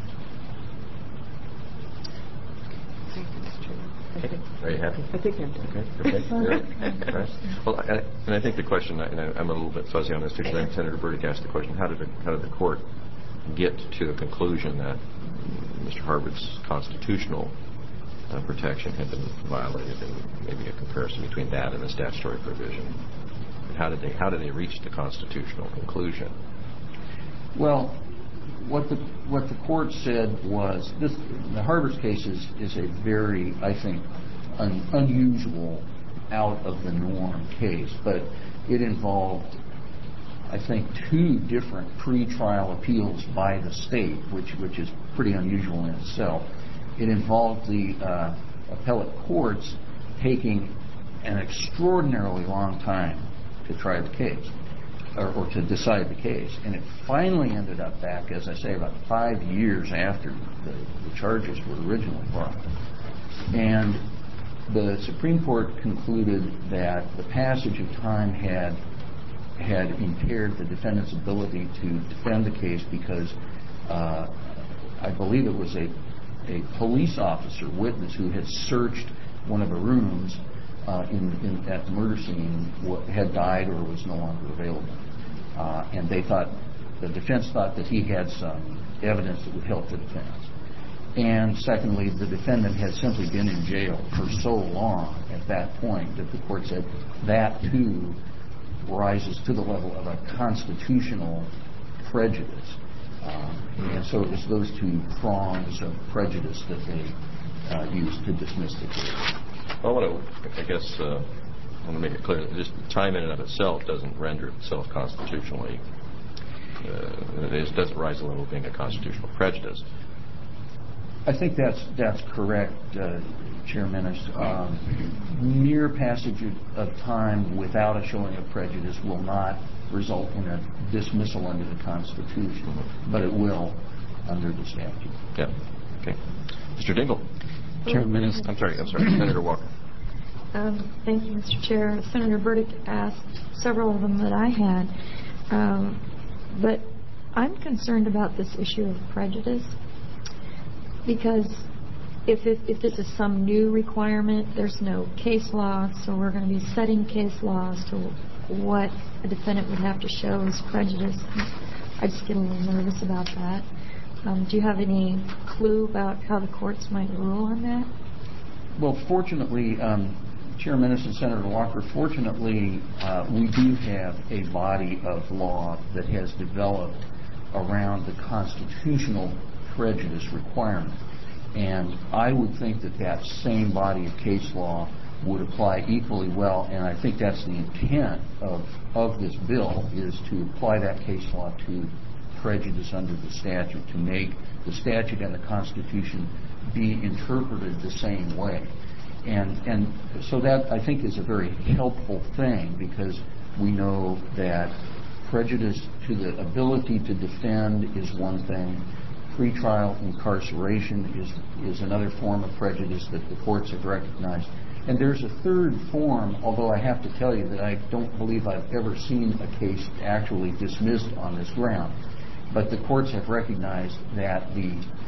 Thank you, Mister Chairman. Okay. Are you happy? I think I'm done. Okay. Okay. Yeah. All right. Well, I, and I think the question, and I, I'm a little bit fuzzy on this too, because I think Senator Burdick asked the question: How did the, how did the court get to a conclusion that Mister Harwood's constitutional uh, protection had been violated, and maybe a comparison between that and the statutory provision? How did they how did they reach the constitutional conclusion? Well, what the what the court said was this: the Harvard's case is, is a very, I think, un, unusual, out of the norm case, but it involved, I think, two different pretrial appeals by the state, which which is pretty unusual in itself. It involved the uh, appellate courts taking an extraordinarily long time to try the case, or, or to decide the case, and it finally ended up back, as I say, about five years after the, the charges were originally brought. And the Supreme Court concluded that the passage of time had had impaired the defendant's ability to defend the case because uh, I believe it was a, a police officer witness who had searched one of the rooms uh, in, in, at the murder scene had died or was no longer available. Uh, and they thought, the defense thought that he had some evidence that would help the defense. And secondly, the defendant had simply been in jail for so long at that point that the court said that too rises to the level of a constitutional prejudice. Um, and so it was those two prongs of prejudice that they uh, used to dismiss the case. I want to, I guess, uh, I want to make it clear that just time in and of itself doesn't render itself constitutionally, uh, it doesn't rise to the level of being a constitutional prejudice. I think that's that's correct, uh, Chairman. Um, mere passage of time without a showing of prejudice will not result in a dismissal under the Constitution, mm-hmm. but it will under the statute. Yeah. Okay. Mister Dingell. Chairman, I'm sorry. I'm sorry. Senator Walker. Um, thank you, Mister Chair. Senator Burdick asked several of them that I had, um, but I'm concerned about this issue of prejudice because if, it, if this is some new requirement, there's no case law, so we're going to be setting case laws to what a defendant would have to show as prejudice. I just get a little nervous about that. Um, do you have any clue about how the courts might rule on that? Well, fortunately, um, Chairman and Senator Walker, fortunately, uh, we do have a body of law that has developed around the constitutional prejudice requirement. And I would think that that same body of case law would apply equally well, and I think that's the intent of, of this bill, is to apply that case law to prejudice under the statute, to make the statute and the Constitution be interpreted the same way. And, and so that, I think, is a very helpful thing, because we know that prejudice to the ability to defend is one thing. Pretrial incarceration is, is another form of prejudice that the courts have recognized. And there's a third form, although I have to tell you that I don't believe I've ever seen a case actually dismissed on this ground. But the courts have recognized that the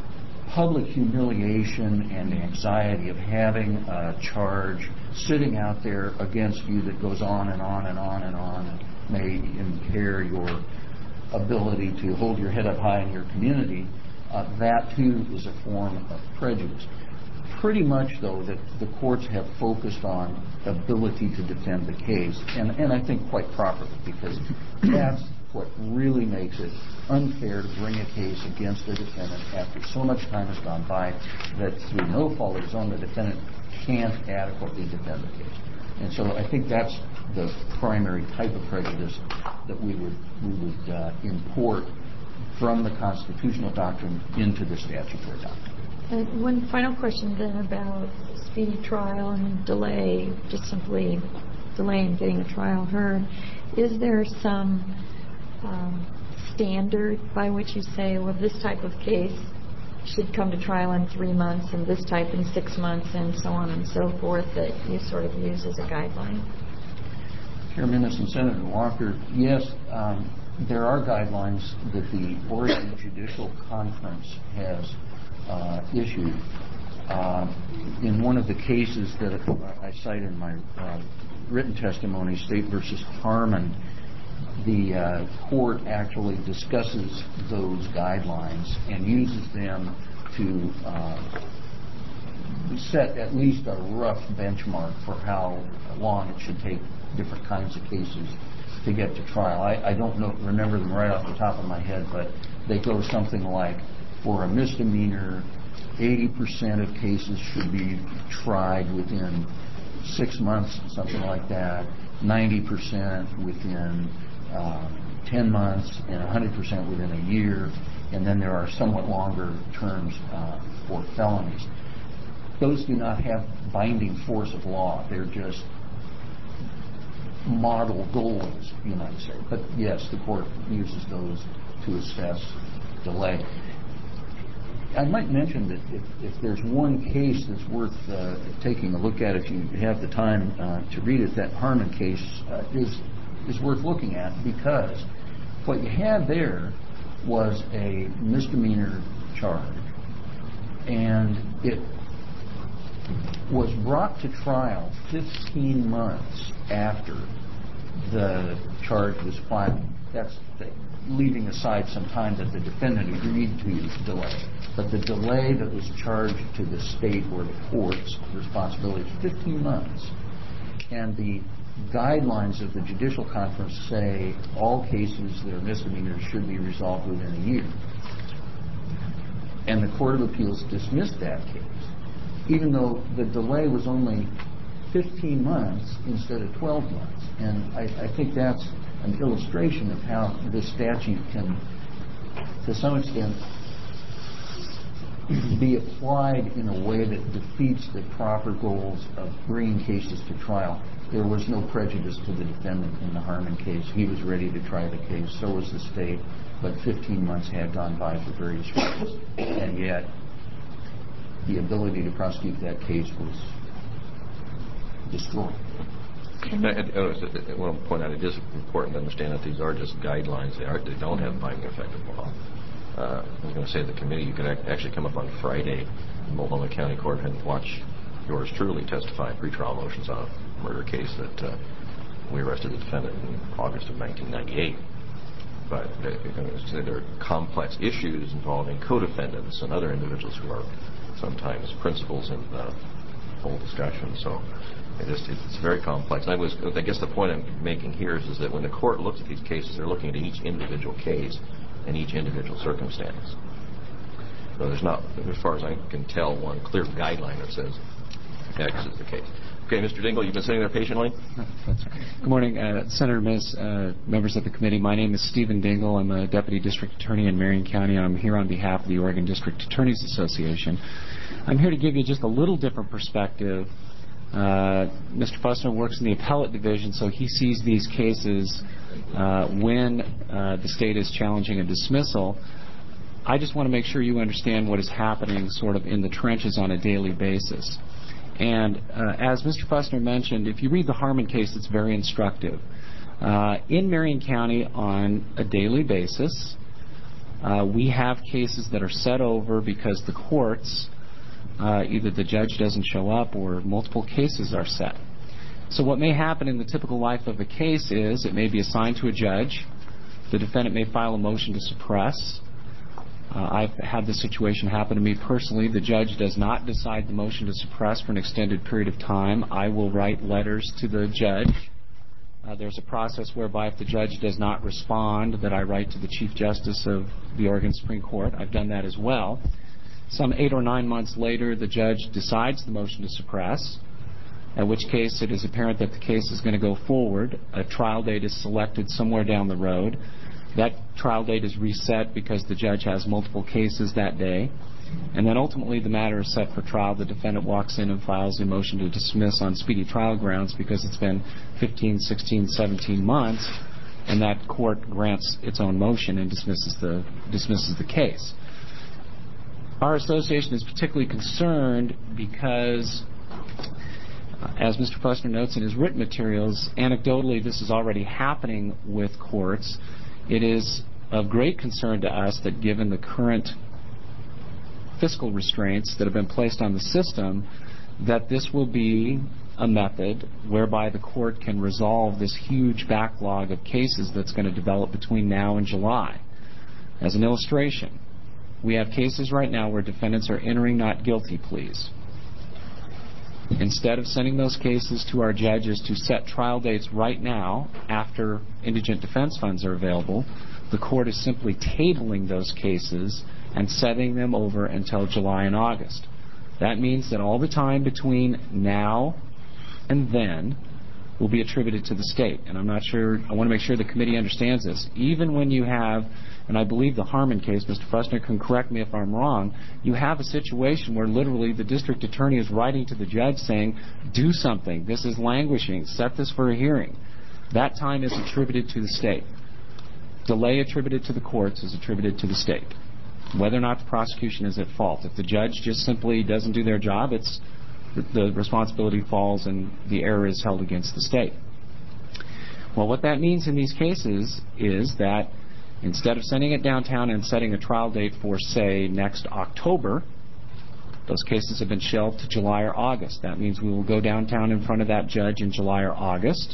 public humiliation and anxiety of having a charge sitting out there against you that goes on and on and on and on and may impair your ability to hold your head up high in your community, uh, that too is a form of prejudice. Pretty much, though, that the courts have focused on ability to defend the case, and, and I think quite properly, because that's what really makes it unfair to bring a case against a defendant after so much time has gone by that through no fault of his own, the defendant can't adequately defend the case. And so I think that's the primary type of prejudice that we would we would uh, import from the constitutional doctrine into the statutory doctrine. And one final question then about speedy trial and delay, just simply delaying getting a trial heard. Is there some um, standard by which you say, well, this type of case should come to trial in three months and this type in six months and so on and so forth that you sort of use as a guideline? Chairman and Senator Walker, yes, um, there are guidelines that the Oregon Judicial Conference has uh, issued. Uh, in one of the cases that I cite in my uh, written testimony, State versus Harmon, the uh, court actually discusses those guidelines and uses them to uh, set at least a rough benchmark for how long it should take different kinds of cases to get to trial. I, I don't know, remember them right off the top of my head, but they go something like, for a misdemeanor, eighty percent of cases should be tried within six months, something like that, ninety percent within um, ten months, and one hundred percent within a year, and then there are somewhat longer terms uh, for felonies. Those do not have binding force of law. They're just model goals, you might say. But yes, the court uses those to assess delay. I might mention that if, if there's one case that's worth uh, taking a look at, if you have the time uh, to read it, that Harmon case uh, is is worth looking at, because what you had there was a misdemeanor charge, and it was brought to trial fifteen months after the charge was filed. That's the, leaving aside some time that the defendant agreed to delay. But the delay that was charged to the state or the court's responsibility is fifteen months. And the guidelines of the Judicial Conference say all cases that are misdemeanors should be resolved within a year. And the Court of Appeals dismissed that case, even though the delay was only fifteen months instead of twelve months. And I, I think that's an illustration of how this statute can, to some extent, be applied in a way that defeats the proper goals of bringing cases to trial. There was no prejudice to the defendant in the Harmon case. He was ready to try the case. So was the state. But fifteen months had gone by for various reasons. And yet, the ability to prosecute that case was destroyed. I, I, I want to point out, it is important to understand that these are just guidelines. They, are, they don't have binding effect of law. Uh, I was going to say the committee, you could actually come up on Friday in Multnomah County Court and watch yours truly testify in pretrial motions on a murder case that uh, we arrested the defendant in August of nineteen ninety-eight. But uh, there are complex issues involving co-defendants and other individuals who are sometimes principals in the whole discussion. So it is, it's very complex. I, was, I guess the point I'm making here is, is that when the court looks at these cases, they're looking at each individual case and each individual circumstance. So there's not, as far as I can tell, one clear guideline that says X is the case. Okay, Mister Dingell, you've been sitting there patiently? Good morning, uh, Senator Miss, uh, members of the committee. My name is Stephen Dingell. I'm a Deputy District Attorney in Marion County, and I'm here on behalf of the Oregon District Attorneys Association. I'm here to give you just a little different perspective. Uh, Mister Fussner works in the appellate division, so he sees these cases uh, when uh, the state is challenging a dismissal. I just want to make sure you understand what is happening sort of in the trenches on a daily basis. And uh, as Mister Fussner mentioned, if you read the Harmon case, it's very instructive. Uh, in Marion County, on a daily basis, Uh, we have cases that are set over because the courts, uh, either the judge doesn't show up or multiple cases are set. So what may happen in the typical life of a case is it may be assigned to a judge. The defendant may file a motion to suppress. Uh, I've had this situation happen to me personally. The judge does not decide the motion to suppress for an extended period of time. I will write letters to the judge. Uh, there's a process whereby if the judge does not respond, that I write to the Chief Justice of the Oregon Supreme Court. I've done that as well. Some eight or nine months later, the judge decides the motion to suppress, in which case it is apparent that the case is going to go forward. A trial date is selected somewhere down the road. That trial date is reset because the judge has multiple cases that day. And then ultimately the matter is set for trial. The defendant walks in and files a motion to dismiss on speedy trial grounds because it's been fifteen, sixteen, seventeen months, and that court grants its own motion and dismisses the, dismisses the case. Our association is particularly concerned because, as Mister Fussner notes in his written materials, anecdotally this is already happening with courts. It is of great concern to us that given the current fiscal restraints that have been placed on the system, that this will be a method whereby the court can resolve this huge backlog of cases that's going to develop between now and July. As an illustration, we have cases right now where defendants are entering not guilty pleas. Instead of sending those cases to our judges to set trial dates right now after indigent defense funds are available, the court is simply tabling those cases and setting them over until July and August. That means that all the time between now and then will be attributed to the state. And I'm not sure, I want to make sure the committee understands this. Even when you have, and I believe the Harmon case, Mister Fussner can correct me if I'm wrong, you have a situation where literally the district attorney is writing to the judge saying, do something, this is languishing, set this for a hearing. That time is attributed to the state. Delay attributed to the courts is attributed to the state, whether or not the prosecution is at fault. If the judge just simply doesn't do their job, it's the, the responsibility falls and the error is held against the state. Well, what that means in these cases is that instead of sending it downtown and setting a trial date for, say, next October, those cases have been shelved to July or August. That means we will go downtown in front of that judge in July or August.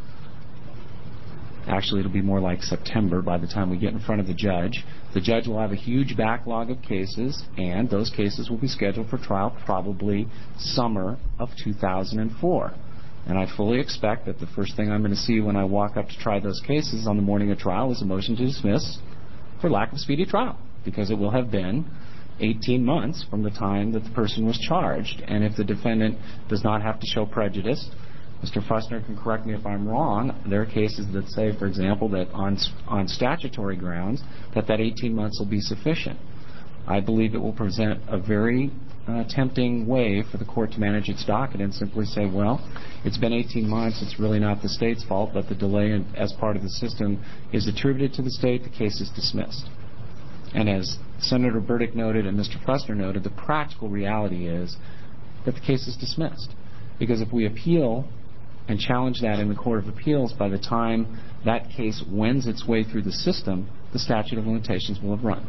Actually, it'll be more like September by the time we get in front of the judge. The judge will have a huge backlog of cases, and those cases will be scheduled for trial probably summer of two thousand four. And I fully expect that the first thing I'm going to see when I walk up to try those cases on the morning of trial is a motion to dismiss for lack of speedy trial, because it will have been eighteen months from the time that the person was charged. And if the defendant does not have to show prejudice, Mister Fussner can correct me if I'm wrong, there are cases that say, for example, that on on statutory grounds that that eighteen months will be sufficient. I believe it will present a very uh, tempting way for the court to manage its docket and simply say, well, it's been eighteen months, it's really not the state's fault, but the delay in, as part of the system is attributed to the state, the case is dismissed. And as Senator Burdick noted and Mister Fussner noted, the practical reality is that the case is dismissed. Because if we appeal and challenge that in the Court of Appeals, by the time that case wends its way through the system, the statute of limitations will have run.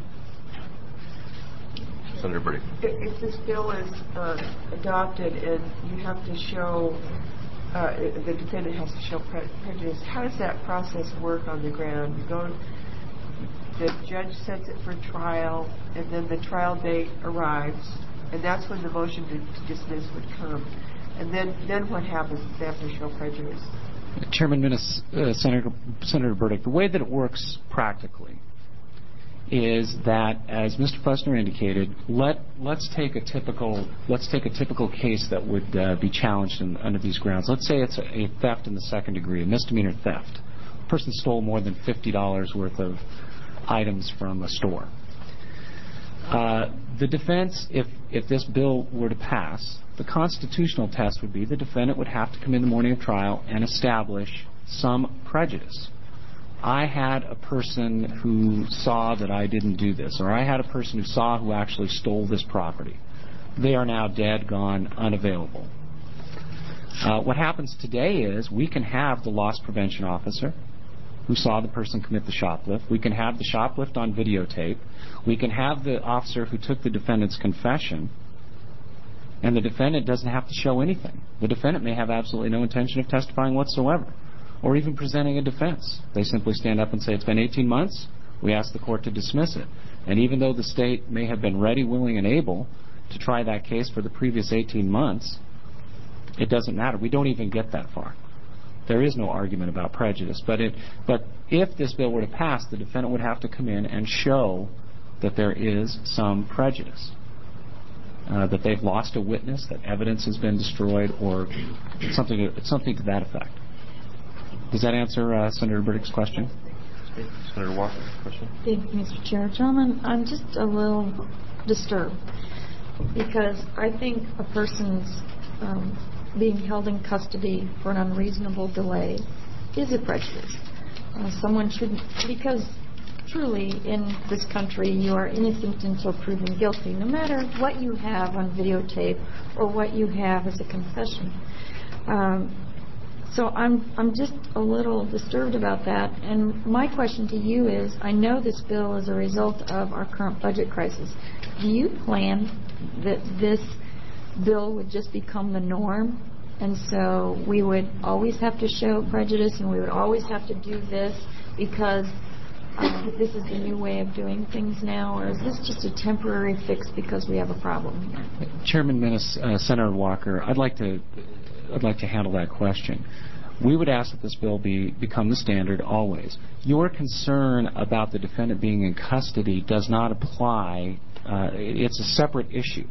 Senator Burdick. If this bill is uh, adopted and you have to show, uh, the defendant has to show pre- prejudice, how does that process work on the ground? You go, the judge sets it for trial, and then the trial date arrives, and that's when the motion to, to dismiss would come. And then, then what happens if they have to show prejudice? Chairman Minnis, uh, Senator, Senator Burdick, the way that it works practically is that, as Mister Fussner indicated, let let's take a typical let's take a typical case that would uh, be challenged in, under these grounds. Let's say it's a, a theft in the second degree, a misdemeanor theft. A person stole more than fifty dollars worth of items from a store. Uh, the defense, if if this bill were to pass, the constitutional test would be the defendant would have to come in the morning of trial and establish some prejudice. I had a person who saw that I didn't do this, or I had a person who saw who actually stole this property. They are now dead, gone, unavailable. Uh, what happens today is we can have the loss prevention officer who saw the person commit the shoplift. We can have the shoplift on videotape. We can have the officer who took the defendant's confession, and the defendant doesn't have to show anything. The defendant may have absolutely no intention of testifying whatsoever, or even presenting a defense. They simply stand up and say, it's been eighteen months, we ask the court to dismiss it. And even though the state may have been ready, willing, and able to try that case for the previous eighteen months, it doesn't matter. We don't even get that far. There is no argument about prejudice. But it, but if this bill were to pass, the defendant would have to come in and show that there is some prejudice, uh, that they've lost a witness, that evidence has been destroyed, or something, something to that effect. Does that answer uh, Senator Burdick's question? Senator Walker, question? Thank you, Mister Chair. Gentlemen, I'm just a little disturbed because I think a person's um, being held in custody for an unreasonable delay is a prejudice. Uh, someone shouldn't, because truly in this country you are innocent until proven guilty, no matter what you have on videotape or what you have as a confession. Um, so I'm I'm just a little disturbed about that. And my question to you is, I know this bill is a result of our current budget crisis. Do you plan that this bill would just become the norm, and so we would always have to show prejudice and we would always have to do this because um, this is the new way of doing things now, or is this just a temporary fix because we have a problem here? Chairman Minnis, uh, Senator Walker, I'd like to I'd like to handle that question. We would ask that this bill be become the standard always. Your concern about the defendant being in custody does not apply. Uh, it's a separate issue.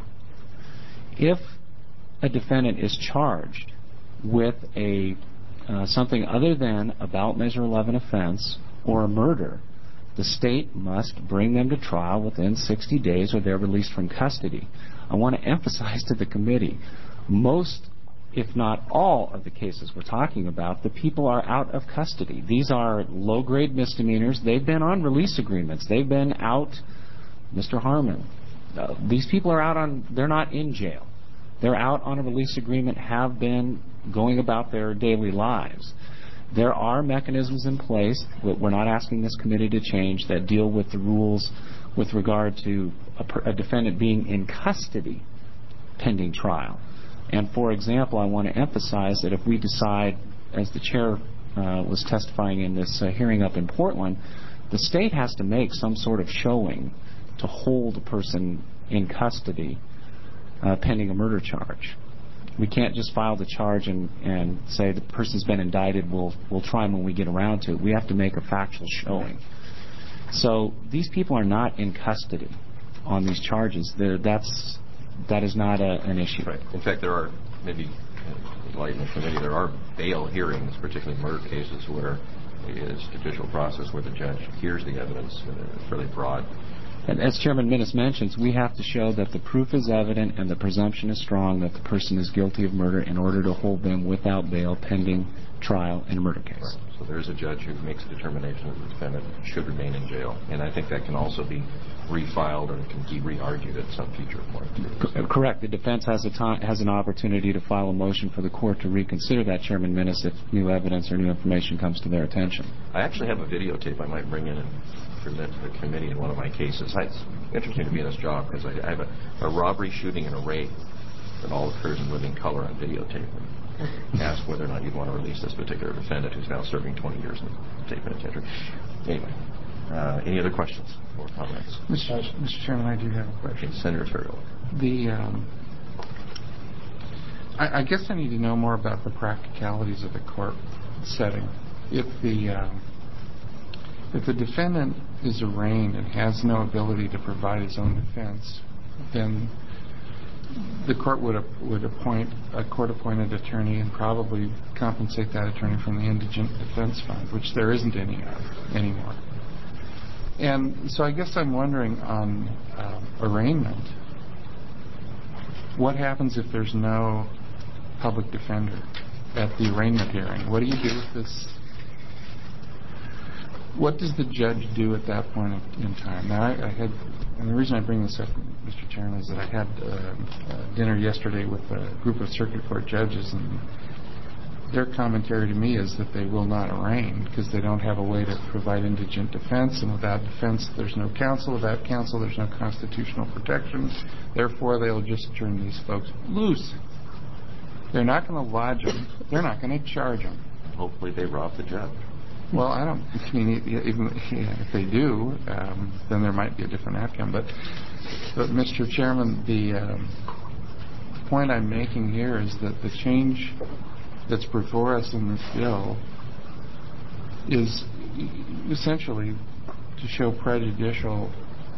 If a defendant is charged with a uh, something other than a ballot measure eleven offense or a murder, the state must bring them to trial within sixty days or they're released from custody. I want to emphasize to the committee, most, if not all, of the cases we're talking about, the people are out of custody. These are low-grade misdemeanors. They've been on release agreements. They've been out, Mister Harmon. Uh, these people are out on, they're not in jail. They're out on a release agreement, have been going about their daily lives. There are mechanisms in place that we're not asking this committee to change that deal with the rules with regard to a, per, a defendant being in custody pending trial. And for example, I want to emphasize that if we decide, as the chair uh, was testifying in this uh, hearing up in Portland, the state has to make some sort of showing to hold a person in custody uh, pending a murder charge. We can't just file the charge and, and say the person's been indicted, we'll, we'll try him when we get around to it. We have to make a factual showing. So these people are not in custody on these charges. They're, that's, that is not a, an issue. Right. In fact, there are, maybe enlighten the committee, there are bail hearings, particularly murder cases, where it is judicial process where the judge hears the evidence in a fairly broad. And as Chairman Minnis mentions, we have to show that the proof is evident and the presumption is strong that the person is guilty of murder in order to hold them without bail pending trial in a murder case. Right. So there is a judge who makes a determination that the defendant should remain in jail. And I think that can also be refiled or can be re-argued at some future point. Co- correct. The defense has a time, has an opportunity to file a motion for the court to reconsider that, Chairman Minnis, if new evidence or new information comes to their attention. I actually have a videotape I might bring in and present to the committee in one of my cases. It's interesting to be in this job because I, I have a, a robbery, shooting, and a rape that all occurs in living color on videotape. And ask whether or not you'd want to release this particular defendant who's now serving twenty years in the state penitentiary. Anyway, uh, any other questions or comments? Mister Mister Chairman, I do have a question. Senator Ferriero. The um, I, I guess I need to know more about the practicalities of the court setting. If the um, if the defendant is arraigned and has no ability to provide his own defense, then the court would would appoint a court-appointed attorney and probably compensate that attorney from the Indigent Defense Fund, which there isn't any of anymore. And so I guess I'm wondering on uh, arraignment, what happens if there's no public defender at the arraignment hearing? What do you do with this? What does the judge do at that point in time? Now, I, I had, and the reason I bring this up, Mister Chairman, is that I had uh, uh, dinner yesterday with a group of circuit court judges, and their commentary to me is that they will not arraign because they don't have a way to provide indigent defense, and without defense there's no counsel. Without counsel there's no constitutional protection. Therefore, they'll just turn these folks loose. They're not going to lodge them. They're not going to charge them. Hopefully they rob the judge. Well, I don't. I mean, even yeah, if they do, um, then there might be a different outcome. But, but Mister Chairman, the um, point I'm making here is that the change that's before us in this bill is essentially to show prejudicial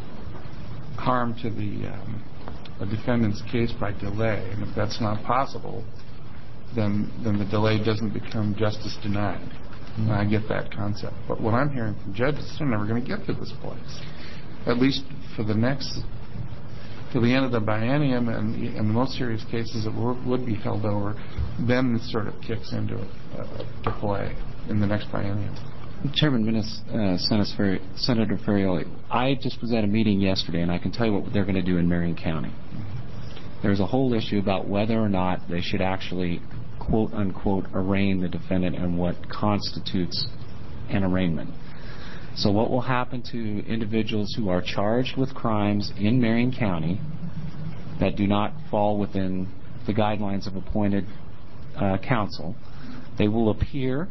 harm to the um, a defendant's case by delay, and if that's not possible, then then the delay doesn't become justice denied. And I get that concept. But what I'm hearing from judges, they're never going to get to this place. At least for the next, till the end of the biennium, and in the most serious cases that would be held over, then it sort of kicks into uh, to play in the next biennium. Chairman Minis, uh, Senator, Senator Ferrioli, I just was at a meeting yesterday, and I can tell you what they're going to do in Marion County. There's a whole issue about whether or not they should actually quote unquote arraign the defendant and what constitutes an arraignment. So what will happen to individuals who are charged with crimes in Marion County that do not fall within the guidelines of appointed uh, counsel? They will appear,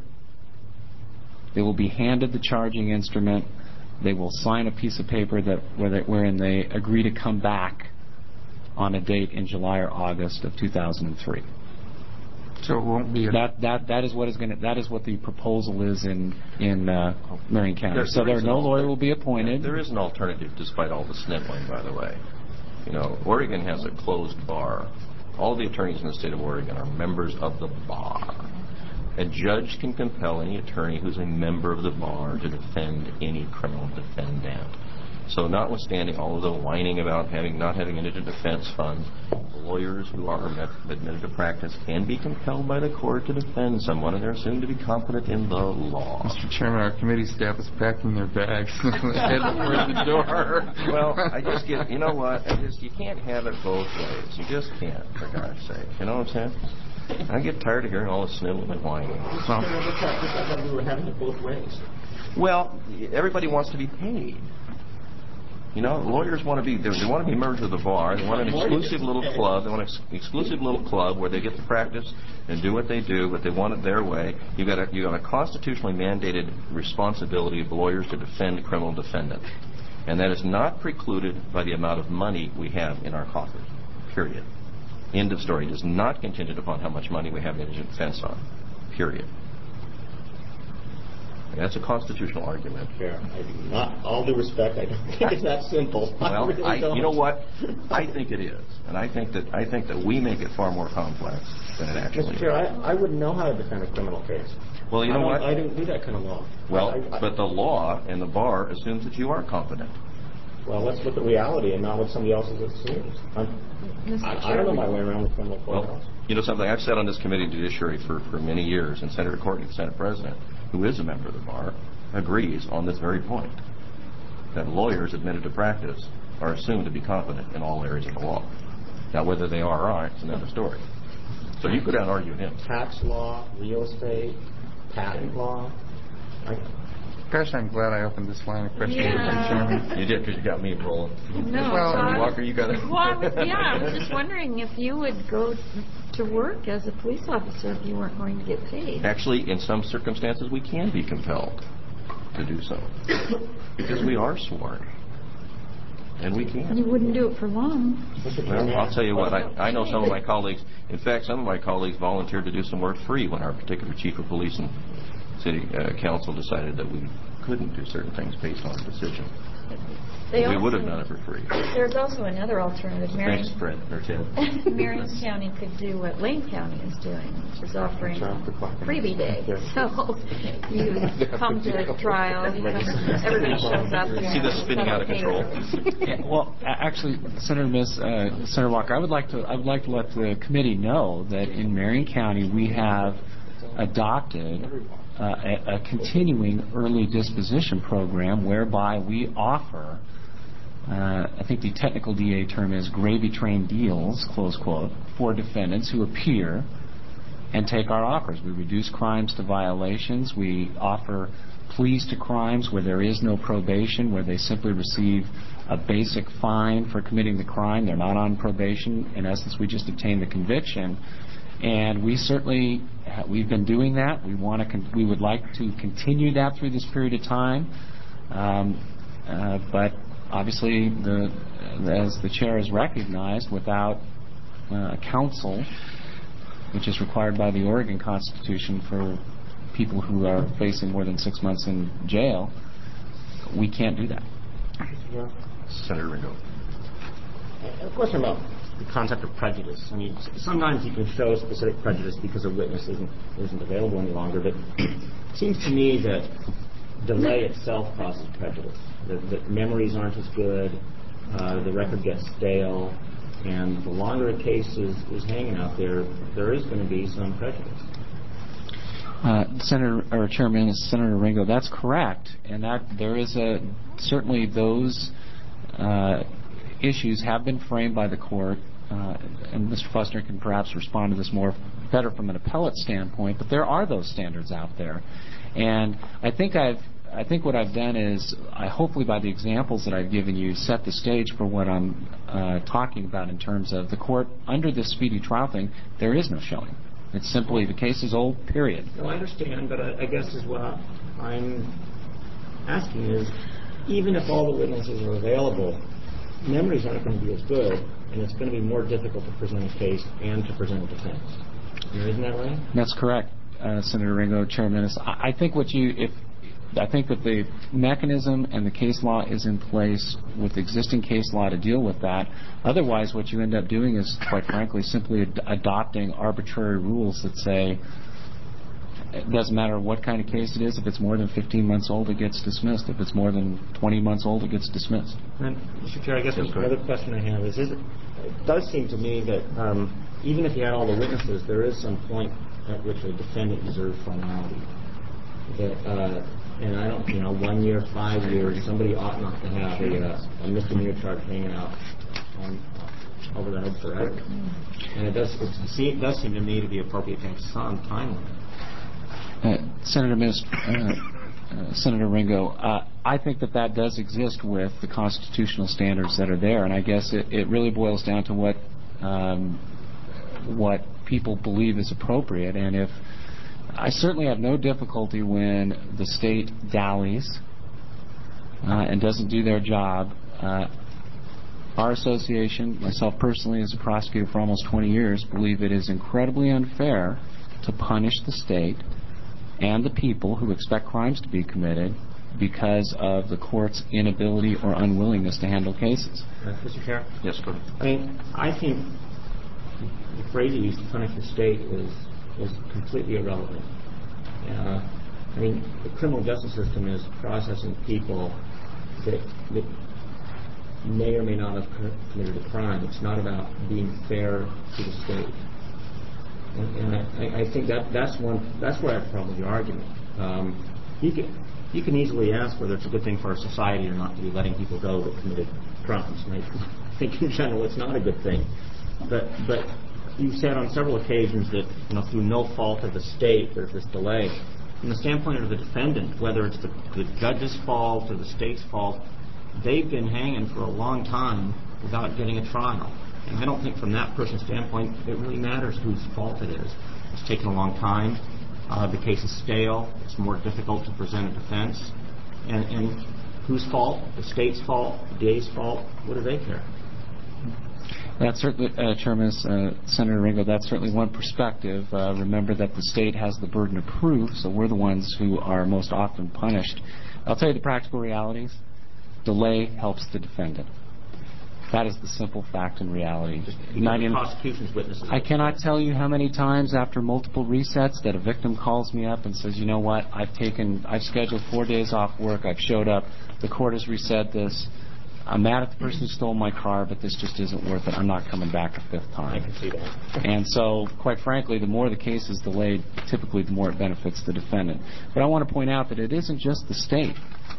they will be handed the charging instrument, they will sign a piece of paper that where they, wherein they agree to come back on a date in July or August of two thousand three. So it won't be a that that that is what is going to that is what the proposal is in in uh, Marion County. There, so there there no lawyer will be appointed. There is an alternative, despite all the sniveling, by the way. You know, Oregon has a closed bar. All the attorneys in the state of Oregon are members of the bar. A judge can compel any attorney who's a member of the bar to defend any criminal defendant. So notwithstanding all of the whining about having not having indigent defense funds, lawyers who are admitted to practice can be compelled by the court to defend someone, and they're assumed to be competent in the law. Mister Chairman, our committee staff is packing their bags and heading for the door. Well, I just get, you know what, I just, you can't have it both ways. You just can't, for God's sake. You know what I'm saying? I get tired of hearing all the sniveling and whining. Well, I thought we were having it both ways. Well, everybody wants to be paid. You know, lawyers want to be, they want to be members of the bar. They want an exclusive little club. They want an ex- exclusive little club where they get to practice and do what they do, but they want it their way. You've got a, you've got a constitutionally mandated responsibility of lawyers to defend criminal defendants. And that is not precluded by the amount of money we have in our coffers, period. End of story. It is not contingent upon how much money we have in indigent defense on, period. That's a constitutional argument. Fair. Not all due respect, I don't think it's that simple. Well, I really I, don't. you know what? I think it is, and I think that I think that we make it far more complex than it actually Mister Chair, is. I, I wouldn't know how to defend a criminal case. Well, you I know don't- what? I don't do that kind of law. Well, I, I, but the law and the bar assumes that you are competent. Well, let's look at reality and not what somebody else has assumed. I, I don't know my way around the criminal court. Well, you know something? I've sat on this committee judiciary for, for many years, and Senator Courtney, the Senate President, who is a member of the bar, agrees on this very point, that lawyers admitted to practice are assumed to be competent in all areas of the law. Now, whether they are or aren't is another story. So you go down and argue with him. Tax law, real estate, patent law. I, Gosh, I'm glad I opened this line of questioning, Yeah. Mister Chairman. You did, because you got me rolling. No, Well, so I- Walker, you got it. Well, I was, yeah, I was just wondering if you would go to work as a police officer if you weren't going to get paid. Actually, in some circumstances, we can be compelled to do so because we are sworn, and we can. You wouldn't do it for long. Well, I'll tell you what, I, I know some of my colleagues, in fact, some of my colleagues volunteered to do some work free when our particular chief of police and city uh, council decided that we couldn't do certain things based on a decision. They we also, would have done it for free. There's also another alternative. Marion, Thanks, Fred, or Ted. Marion County could do what Lane County is doing, which is offering freebie day. So you come to trial, you come, everybody shows up. See this spinning out of control? Yeah, well, a- actually, Senator Miss, uh, Senator Walker, I would like to I would like to let the committee know that in Marion County we have adopted uh, a, a continuing early disposition program whereby we offer, uh, I think the technical D A term is gravy train deals, close quote, for defendants who appear and take our offers. We reduce crimes to violations. We offer pleas to crimes where there is no probation, where they simply receive a basic fine for committing the crime. They're not on probation. In essence, we just obtain the conviction. And we certainly, we've been doing that. We want to, con- we would like to continue that through this period of time. Um, uh, but obviously, the, as the chair has recognized, without uh, a counsel, which is required by the Oregon Constitution for people who are facing more than six months in jail, we can't do that. Yeah. Senator Ringo. A question about the concept of prejudice. I mean, sometimes you can show specific prejudice because a witness isn't isn't available any longer, but it seems to me that delay itself causes prejudice. That, that memories aren't as good, uh, the record gets stale, and the longer a case is, is hanging out there, there is going to be some prejudice. Uh, Senator or Chairman Senator Ringo, that's correct, and that there is a certainly those uh, issues have been framed by the court, uh, and Mister Fussner can perhaps respond to this more better from an appellate standpoint. But there are those standards out there, and I think I've I think what I've done is I hopefully by the examples that I've given you set the stage for what I'm uh, talking about in terms of the court under this speedy trial thing. There is no showing. It's simply the case is old, period. No, I understand, but I, I guess is what I'm asking is, even if all the witnesses are available, memories aren't going to be as good, and it's going to be more difficult to present a case and to present a defense. Isn't that right? That's correct, uh, Senator Ringo, Chairman. I, I think what you, if I think that the mechanism and the case law is in place with existing case law to deal with that. Otherwise, what you end up doing is, quite frankly, simply ad- adopting arbitrary rules that say it doesn't matter what kind of case it is. If it's more than fifteen months old, it gets dismissed. If it's more than twenty months old, it gets dismissed. And, Mister Chair, I guess the other question I have is, is it, it does seem to me that um, even if you had all the witnesses, there is some point at which a defendant deserves finality. That, uh, and I don't, you know, one year, five years, somebody ought not to have a, uh, a misdemeanor charge hanging out on, uh, over their head forever. And it does, it, it does seem to me to be appropriate to have some time limit. Uh, Senator Minister, uh, uh, Senator Ringo, uh, I think that that does exist with the constitutional standards that are there, and I guess it, it really boils down to what um, what people believe is appropriate. And if I certainly have no difficulty when the state dallies uh, and doesn't do their job. Uh, our association, myself personally as a prosecutor for almost twenty years, believe it is incredibly unfair to punish the state and the people who expect crimes to be committed because of the court's inability or unwillingness to handle cases. Uh, Mister Chair? Yes, go ahead. I mean, I think the phrase you use, punish the state, is is completely irrelevant. Uh, I mean, the criminal justice system is processing people that, that may or may not have committed a crime. It's not about being fair to the state. And, and I, I think that that's one that's where I have a problem with your argument. Um, you can you can easily ask whether it's a good thing for our society or not to be letting people go that committed crimes. And I think in general it's not a good thing. But but you've said on several occasions that, you know, through no fault of the state there's this delay. From the standpoint of the defendant, whether it's the, the judge's fault or the state's fault, they've been hanging for a long time without getting a trial. And I don't think from that person's standpoint it really matters whose fault it is. It's taken a long time. Uh, the case is stale. It's more difficult to present a defense. And, and whose fault? The state's fault? The D A's fault? What do they care? That's certainly, uh, Chairman, uh, Senator Ringo, that's certainly one perspective. Uh, remember that the state has the burden of proof, so we're the ones who are most often punished. I'll tell you the practical realities. Delay helps the defendant. That is the simple fact and reality. The prosecution's witnesses. I cannot tell you how many times after multiple resets that a victim calls me up and says, you know what, I've taken, I've scheduled four days off work, I've showed up, the court has reset this, I'm mad at the person who stole my car, but this just isn't worth it. I'm not coming back a fifth time. I can see that. And so, quite frankly, the more the case is delayed, typically the more it benefits the defendant. But I want to point out that it isn't just the state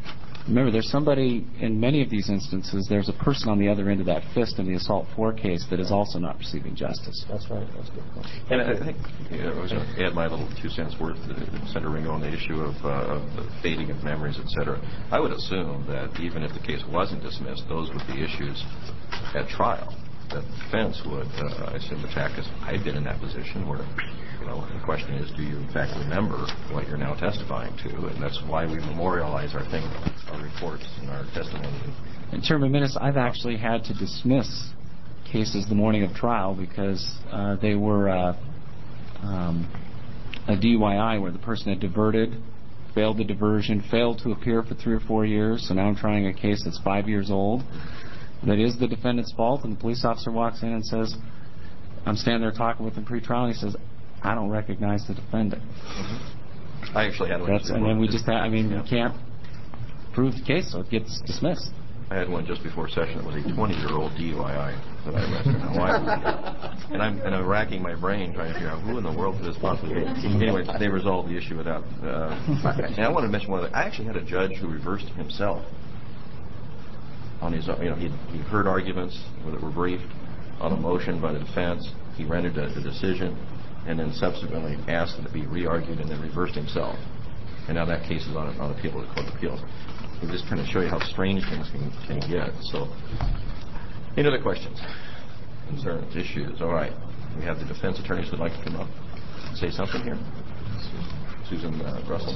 remember, there's somebody, in many of these instances, there's a person on the other end of that fist in the assault four case that is also not receiving justice. That's right. That's a good point. And I think you know, I was going to add my little two cents worth, uh, Senator Ringo, on the issue of, uh, of the fading of memories, et cetera. I would assume that even if the case wasn't dismissed, those would be issues at trial. That the defense would, uh, I assume, attack us. I've been in that position where, you know, the question is, do you in fact remember what you're now testifying to? And that's why we memorialize our thing, our reports and our testimony. And Chairman Minnis, I've actually had to dismiss cases the morning of trial because uh, they were uh, um, a D U I I where the person had diverted, failed the diversion, failed to appear for three or four years. So now I'm trying a case that's five years old. That is the defendant's fault, and the police officer walks in and says, I'm standing there talking with him pre-trial, and he says, I don't recognize the defendant. Mm-hmm. I actually had one. That's, and then we just, ha- I mean, yeah. you can't prove the case, so it gets dismissed. I had one just before session that was a twenty-year-old D U I I that I arrested. Why? And I'm and I'm racking my brain trying to figure out who in the world could this possibly be. Anyway, they resolved the issue without. Uh, and I want to mention one other. I actually had a judge who reversed himself on his own. You know, he he heard arguments that were briefed on a motion by the defense. He rendered a, a decision, and then subsequently asked it to be re-argued, and then reversed himself. And now that case is on on appeal to the Court of Appeals. I'm just trying to show you how strange things can, can get. So, any other questions, concerns, issues? All right. We have the defense attorneys who would like to come up and say something here. Susan uh, Russell.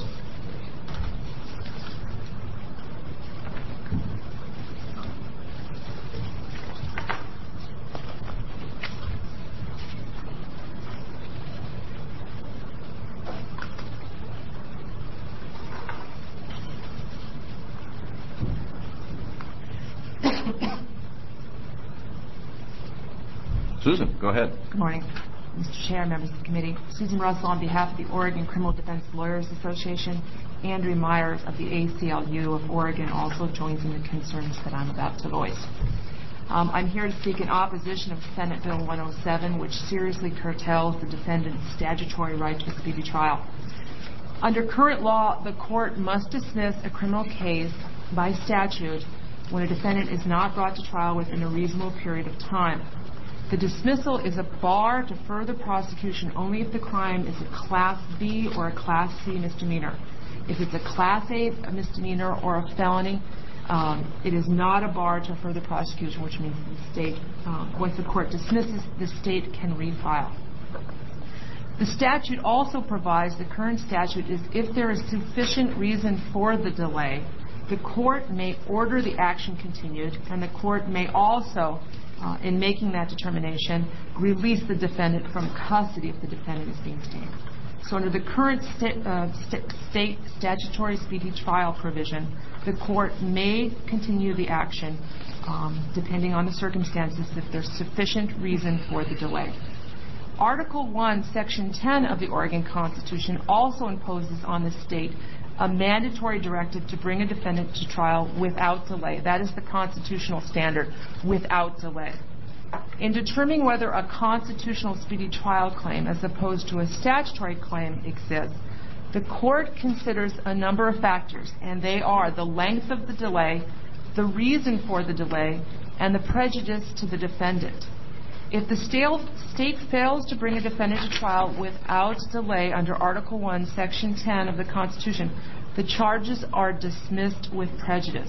Susan, go ahead. Good morning, Mister Chair, members of the committee. Susan Russell on behalf of the Oregon Criminal Defense Lawyers Association. Andrew Myers of the A C L U of Oregon also joins in the concerns that I'm about to voice. Um, I'm here to speak in opposition of Senate Bill one oh seven, which seriously curtails the defendant's statutory right to a speedy trial. Under current law, the court must dismiss a criminal case by statute when a defendant is not brought to trial within a reasonable period of time. The dismissal is a bar to further prosecution only if the crime is a Class B or a Class C misdemeanor. If it's a Class A misdemeanor or a felony, um, it is not a bar to further prosecution, which means the state, um, once the court dismisses, the state can refile. The statute also provides, the current statute is if there is sufficient reason for the delay, the court may order the action continued, and the court may also, Uh, in making that determination, release the defendant from custody if the defendant is being detained. So under the current sta- uh, st- state statutory speedy trial provision, the court may continue the action um, depending on the circumstances if there's sufficient reason for the delay. Article one, Section ten of the Oregon Constitution also imposes on the state a mandatory directive to bring a defendant to trial without delay. That is the constitutional standard, without delay. In determining whether a constitutional speedy trial claim as opposed to a statutory claim exists, the court considers a number of factors, and they are the length of the delay, the reason for the delay, and the prejudice to the defendant. If the state fails to bring a defendant to trial without delay under Article one, Section ten of the Constitution, the charges are dismissed with prejudice.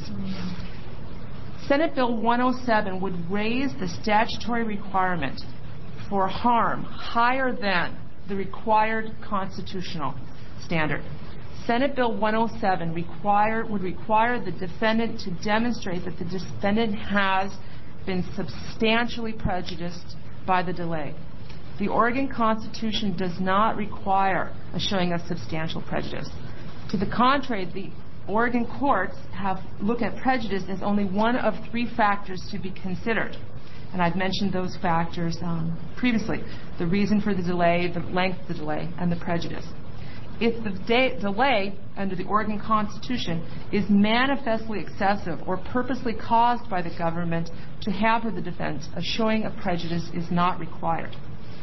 Senate Bill one oh seven would raise the statutory requirement for harm higher than the required constitutional standard. Senate Bill one oh seven require, would require the defendant to demonstrate that the defendant has been substantially prejudiced by the delay. The Oregon Constitution does not require a showing of substantial prejudice. To the contrary, the Oregon courts have looked at prejudice as only one of three factors to be considered. And I've mentioned those factors um, previously: the reason for the delay, the length of the delay, and the prejudice. If the de- delay under the Oregon Constitution is manifestly excessive or purposely caused by the government to hamper the defense, a showing of prejudice is not required.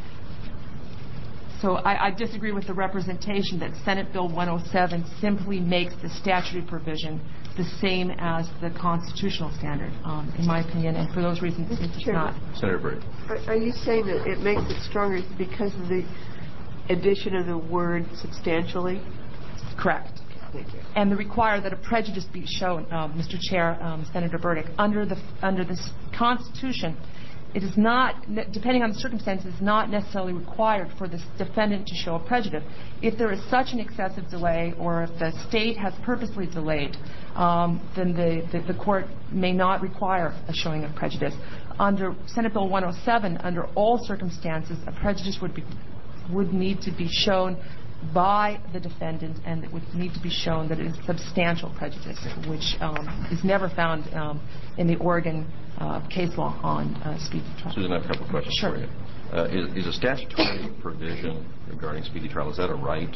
So I, I disagree with the representation that Senate Bill one oh seven simply makes the statutory provision the same as the constitutional standard, um, in my opinion, and for those reasons it's not. Senator Burdick. Are, are you saying that it makes it stronger because of the addition of the word substantially? Correct. Thank you. And the require that a prejudice be shown, um, Mister Chair, um, Senator Burdick, under the under this Constitution. It is not, depending on the circumstances, not necessarily required for the defendant to show a prejudice. If there is such an excessive delay, or if the state has purposely delayed, um, then the, the, the court may not require a showing of prejudice. Under Senate Bill one oh seven, under all circumstances, a prejudice would be would need to be shown by the defendant, and it would need to be shown that it is substantial prejudice, which um, is never found um, in the Oregon uh, case law on uh, speedy trial. Susan, I have a couple of questions sure. for you. Uh, is, is a statutory provision regarding speedy trial, is that a right?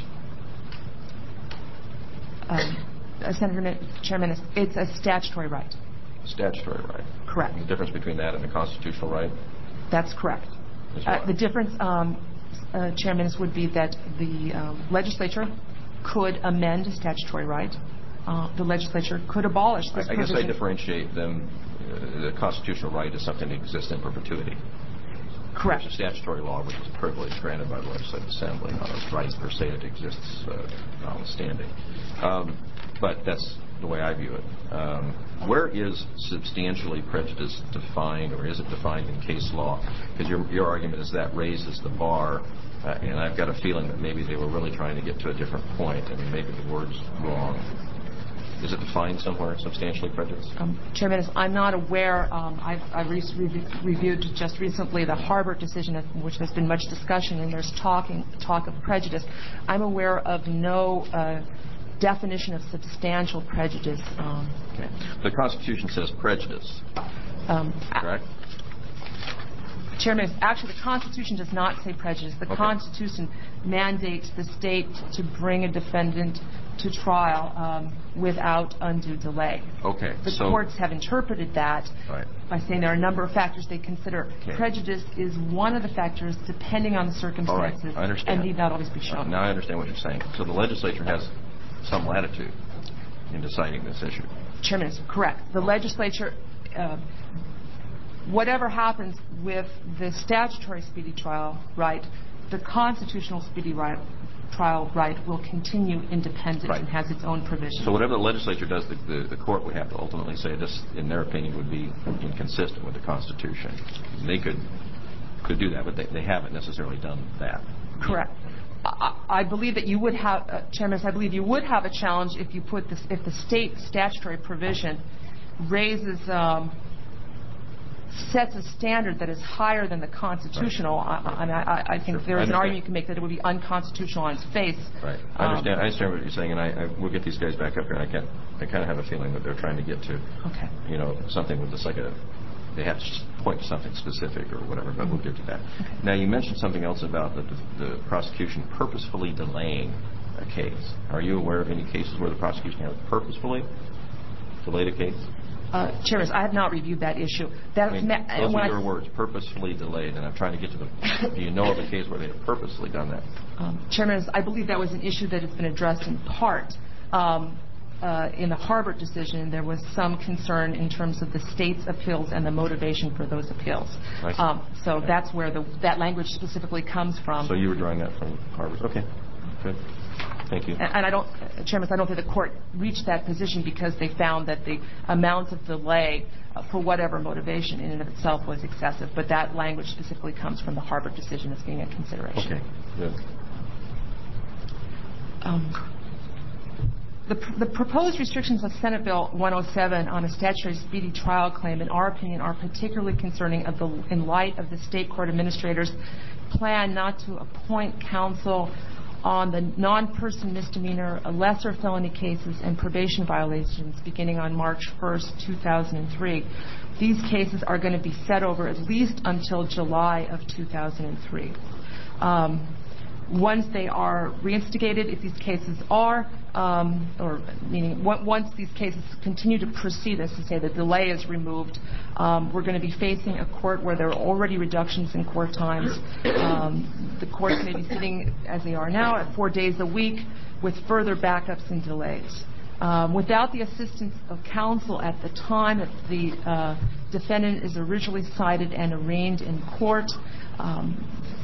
Um, uh, Senator Chairman, it's, it's a statutory right. Statutory right. Correct. The difference between that and the constitutional right? That's correct. Uh, the difference, um, uh, Chairman, would be that the um, legislature could amend a statutory right. Uh, the legislature could abolish this I, I guess provision. I differentiate them. Uh, the constitutional right is something that exists in perpetuity. Correct. There's a statutory law, which is a privilege granted by the legislative assembly, not a right per se that exists uh, notwithstanding. Um, but that's the way I view it. Um, where is substantially prejudice defined, or is it defined in case law? Because your, your argument is that raises the bar, uh, and I've got a feeling that maybe they were really trying to get to a different point. I mean, maybe the word's wrong. Is it defined somewhere, substantially prejudice? Um, Chairman, I'm not aware. Um, I've, I've re- re- reviewed just recently the Harbert decision, in which there's been much discussion, and there's talking talk of prejudice. I'm aware of no uh, definition of substantial prejudice. Um, okay. The Constitution says prejudice. Um, correct? Chairman, actually, the Constitution does not say prejudice. The okay. Constitution mandates the state to bring a defendant to trial um, without undue delay. Okay. The so courts have interpreted that right. by saying there are a number of factors they consider. Okay. Prejudice is one of the factors, depending on the circumstances, All right. I understand. and need not always be shown. Uh, now I understand what you're saying. So the legislature has some latitude in deciding this issue. Chairman, is correct. The legislature, uh, whatever happens with the statutory speedy trial right, the constitutional speedy right, trial right will continue independent right. and has its own provisions. So whatever the legislature does, the, the, the court would have to ultimately say this, in their opinion, would be inconsistent with the Constitution. They could could do that, but they, they haven't necessarily done that. Correct. I, I believe that you would have, uh, Chairman, I believe you would have a challenge if you put this, if the state statutory provision raises, um, sets a standard that is higher than the constitutional. Right. I, I, I think sure. there is an argument you can make that it would be unconstitutional on its face. Right. I understand. Um, I understand what you're saying, and I, I we'll get these guys back up here. And I can I kind of have a feeling that they're trying to get to, okay. you know, something with this like a. They have to point to something specific or whatever, but we'll get to that. Okay. Now, you mentioned something else about the, the prosecution purposefully delaying a case. Are you aware of any cases where the prosecution has purposefully delayed a case? Uh, Chairman, I have not reviewed that issue. That I mean, those are your words, purposefully delayed, and I'm trying to get to the. Do you know of a case where they have purposely done that? Um, Chairman, I believe that was an issue that has been addressed in part um, uh, in the Harbert decision. There was some concern in terms of the state's appeals and the motivation for those appeals. Um, so okay. that's where the, that language specifically comes from. So you were drawing that from Harbert. Okay, good. Thank you. And, and I don't, uh, Chairman, I don't think the court reached that position because they found that the amount of delay uh, for whatever motivation in and of itself was excessive. But that language specifically comes from the Harbert decision as being a consideration. Okay, good. Um, the, pr- the proposed restrictions of Senate Bill one oh seven on a statutory speedy trial claim, in our opinion, are particularly concerning of the, in light of the state court administrator's plan not to appoint counsel on the non-person misdemeanor, lesser felony cases, and probation violations beginning on March first, two thousand three. These cases are going to be set over at least until July of two thousand three. Um, once they are reinstigated, if these cases are, um, or meaning once these cases continue to proceed, as to say the delay is removed, um, we're going to be facing a court where there are already reductions in court times. Um, the courts may be sitting, as they are now, at four days a week with further backups and delays. Um, without the assistance of counsel at the time that the uh, defendant is originally cited and arraigned in court, um,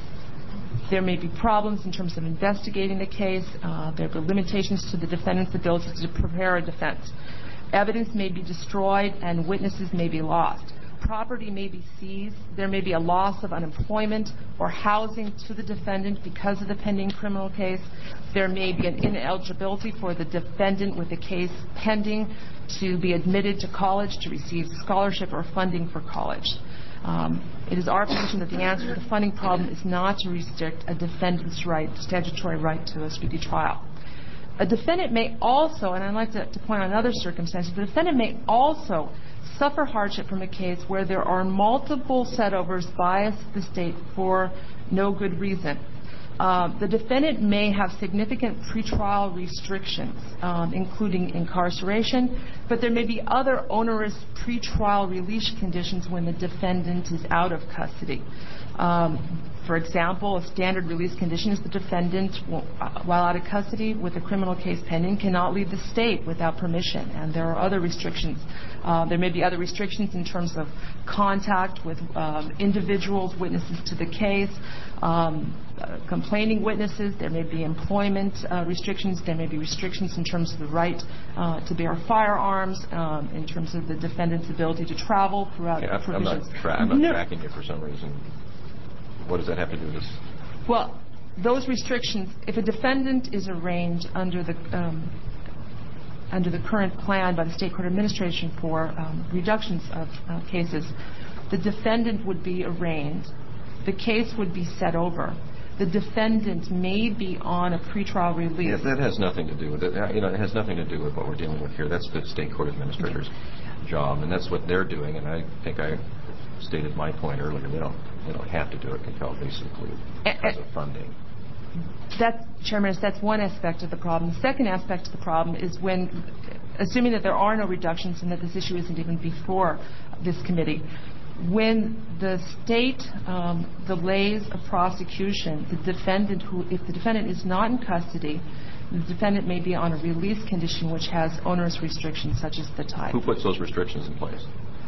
there may be problems in terms of investigating the case. Uh, there are limitations to the defendant's ability to prepare a defense. Evidence may be destroyed and witnesses may be lost. Property may be seized. There may be a loss of unemployment or housing to the defendant because of the pending criminal case. There may be an ineligibility for the defendant with a case pending to be admitted to college, to receive scholarship or funding for college. Um, it is our position that the answer to the funding problem is not to restrict a defendant's right, statutory right to a speedy trial. A defendant may also, and I'd like to, to point out another circumstance, the defendant may also suffer hardship from a case where there are multiple setovers by the state for no good reason. Uh, the defendant may have significant pretrial restrictions, um, including incarceration, but there may be other onerous pretrial release conditions when the defendant is out of custody. Um, for example, a standard release condition is the defendant, while out of custody with a criminal case pending, cannot leave the state without permission, and there are other restrictions. Uh, there may be other restrictions in terms of contact with um, individuals, witnesses to the case, um, uh, complaining witnesses. There may be employment uh, restrictions. There may be restrictions in terms of the right uh, to bear firearms, um, in terms of the defendant's ability to travel throughout yeah, the I'm provisions. not, tra- I'm not no. tracking you for some reason. What does that have to do with this? Well, those restrictions, if a defendant is arraigned under the um, under the current plan by the State Court Administration for um, reductions of uh, cases, the defendant would be arraigned. The case would be set over. The defendant may be on a pretrial release. Yeah, that has nothing to do with it. You know, it has nothing to do with what we're dealing with here. That's the State Court Administrator's job, and that's what they're doing. And I think I stated my point earlier. They don't, they don't have to do it until basically because of funding. That's, Chairman, that's one aspect of the problem. The second aspect of the problem is when, assuming that there are no reductions and that this issue isn't even before this committee, when the state um, delays a prosecution, the defendant who, if the defendant is not in custody, the defendant may be on a release condition which has onerous restrictions such as the type. Who puts those restrictions in place?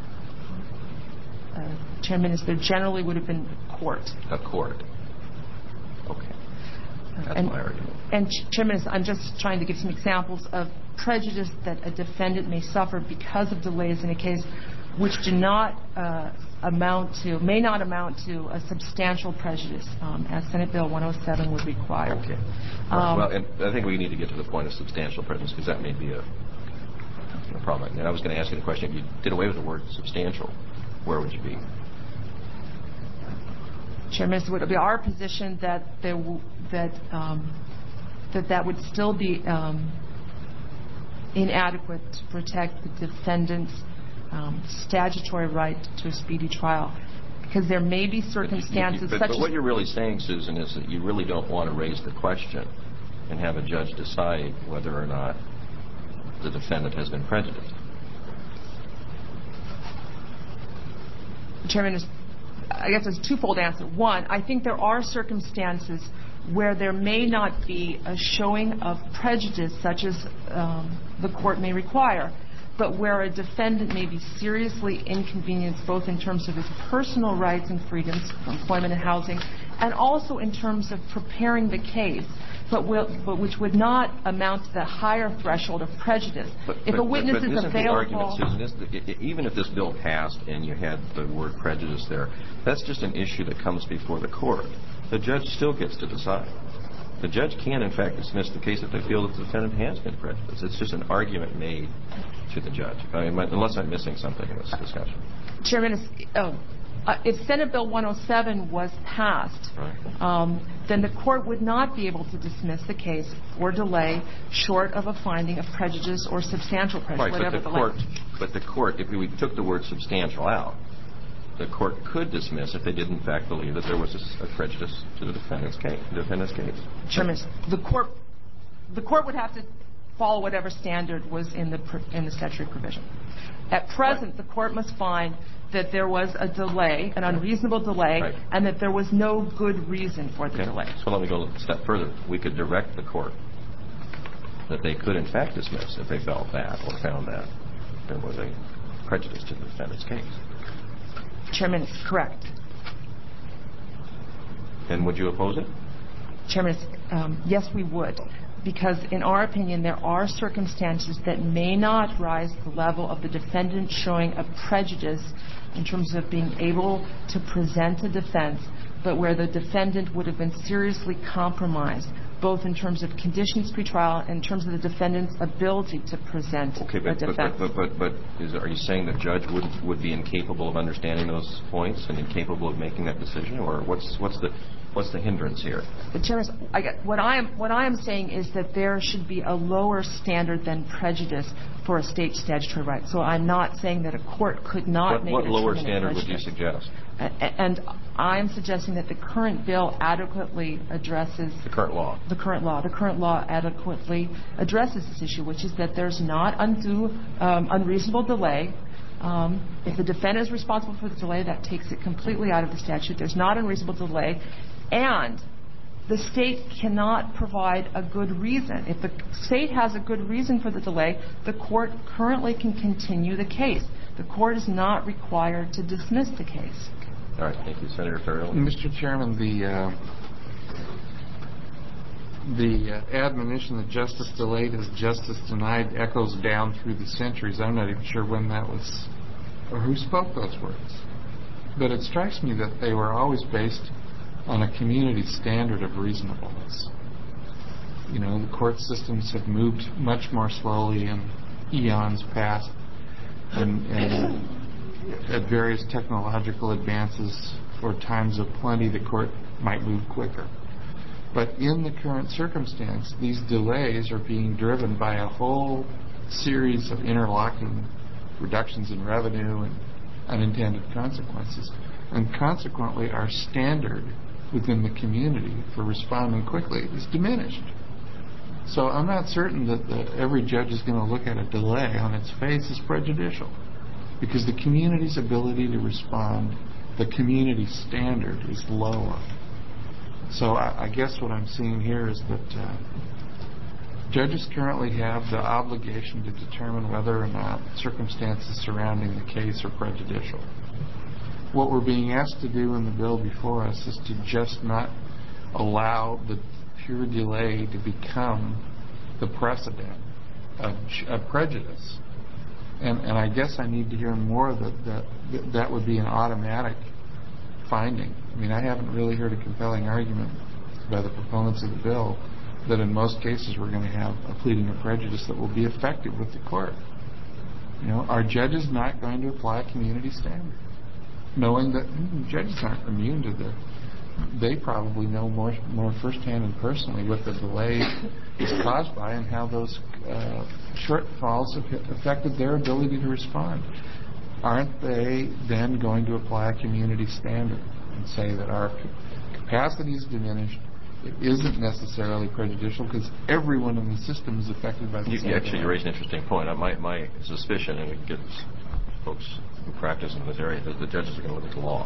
Uh, Chairman, there generally would have been a court. A court. Okay. That's and, my argument. And Chairman, I'm just trying to give some examples of prejudice that a defendant may suffer because of delays in a case which do not uh, amount to, may not amount to a substantial prejudice, um, as Senate Bill one oh seven would require. Okay. Um, well, and I think we need to get to the point of substantial prejudice because that may be a, a problem. And I was going to ask you the question: if you did away with the word substantial, where would you be? Chairman, it would be our position that there w- that um, that that would still be um, inadequate to protect the defendant's um, statutory right to a speedy trial, because there may be circumstances but, you, but, such but as. what you're really saying, Susan, is that you really don't want to raise the question and have a judge decide whether or not the defendant has been prejudiced. Chairman, I guess there's a twofold answer. One, I think there are circumstances where there may not be a showing of prejudice such as um, the court may require, but where a defendant may be seriously inconvenienced both in terms of his personal rights and freedoms, employment and housing, and also in terms of preparing the case, but, will, but which would not amount to the higher threshold of prejudice. But, if but, a witness but, but is isn't available... the argument, Susan, is that even if this bill passed and you had the word prejudice there, that's just an issue that comes before the court. The judge still gets to decide. The judge can, in fact, dismiss the case if they feel that the defendant has been prejudiced. It's just an argument made to the judge, I mean, unless I'm missing something in this discussion. Chairman, oh, uh, if Senate Bill one oh seven was passed, right. um, then the court would not be able to dismiss the case for delay short of a finding of prejudice or substantial prejudice, right, whatever but the, the court, language. But the court, if we took the word substantial out, the court could dismiss if they did, in fact, believe that there was a, a prejudice to the defendant's case. The defendant's case. Chairman, the court, the court would have to follow whatever standard was in the in the statutory provision. At present, right. the court must find that there was a delay, an unreasonable delay, right. and that there was no good reason for the okay. delay. So let me go a step further. We could direct the court, that they could in fact dismiss if they felt that or found that there was a prejudice to the defendant's case. Chairman, it's correct. And would you oppose it? Chairman, um, yes, we would. Because in our opinion, there are circumstances that may not rise to the level of the defendant showing a prejudice in terms of being able to present a defense, but where the defendant would have been seriously compromised, both in terms of conditions pretrial and in terms of the defendant's ability to present okay, but, a defense. But, but, but, but is, are you saying the judge would would be incapable of understanding those points and incapable of making that decision, or what's what's the what's the hindrance here? The Chairman, I get, what I am what I am saying is that there should be a lower standard than prejudice for a state statutory right. So I'm not saying that a court could not what, make what a lower determinant standard would you prejudice. suggest? And I'm suggesting that the current bill adequately addresses the current law. The current law. The current law adequately addresses this issue, which is that there's not undue, um, unreasonable delay. Um, if the defendant is responsible for the delay, that takes it completely out of the statute. There's not unreasonable delay, and the state cannot provide a good reason. If the state has a good reason for the delay, the court currently can continue the case. The court is not required to dismiss the case. All right. Thank you. Senator Farrell. Mister Chairman, the uh, the uh, admonition that justice delayed is justice denied echoes down through the centuries. I'm not even sure when that was or who spoke those words. But it strikes me that they were always based on a community standard of reasonableness. You know, the court systems have moved much more slowly in eons past, and, and at various technological advances or times of plenty, the court might move quicker. But in the current circumstance, these delays are being driven by a whole series of interlocking reductions in revenue and unintended consequences. And consequently, our standard within the community for responding quickly is diminished. So I'm not certain that the, every judge is going to look at a delay on its face as prejudicial, because the community's ability to respond, the community standard is lower. So I, I guess what I'm seeing here is that uh, judges currently have the obligation to determine whether or not circumstances surrounding the case are prejudicial. What we're being asked to do in the bill before us is to just not allow the pure delay to become the precedent of, of prejudice. And, and I guess I need to hear more that, that that would be an automatic finding. I mean, I haven't really heard a compelling argument by the proponents of the bill that in most cases we're going to have a pleading of prejudice that will be effective with the court. You know, are judges not going to apply a community standard, knowing that mm, judges aren't immune to the they probably know more more firsthand and personally what the delay is caused by and how those uh, shortfalls have affected their ability to respond. Aren't they then going to apply a community standard and say that our capacity is diminished? It isn't necessarily prejudicial because everyone in the system is affected by the you, same Actually, delay. you raise an interesting point. Uh, my, my suspicion, and we can get folks who practice in this area, that the judges are going to look at the law.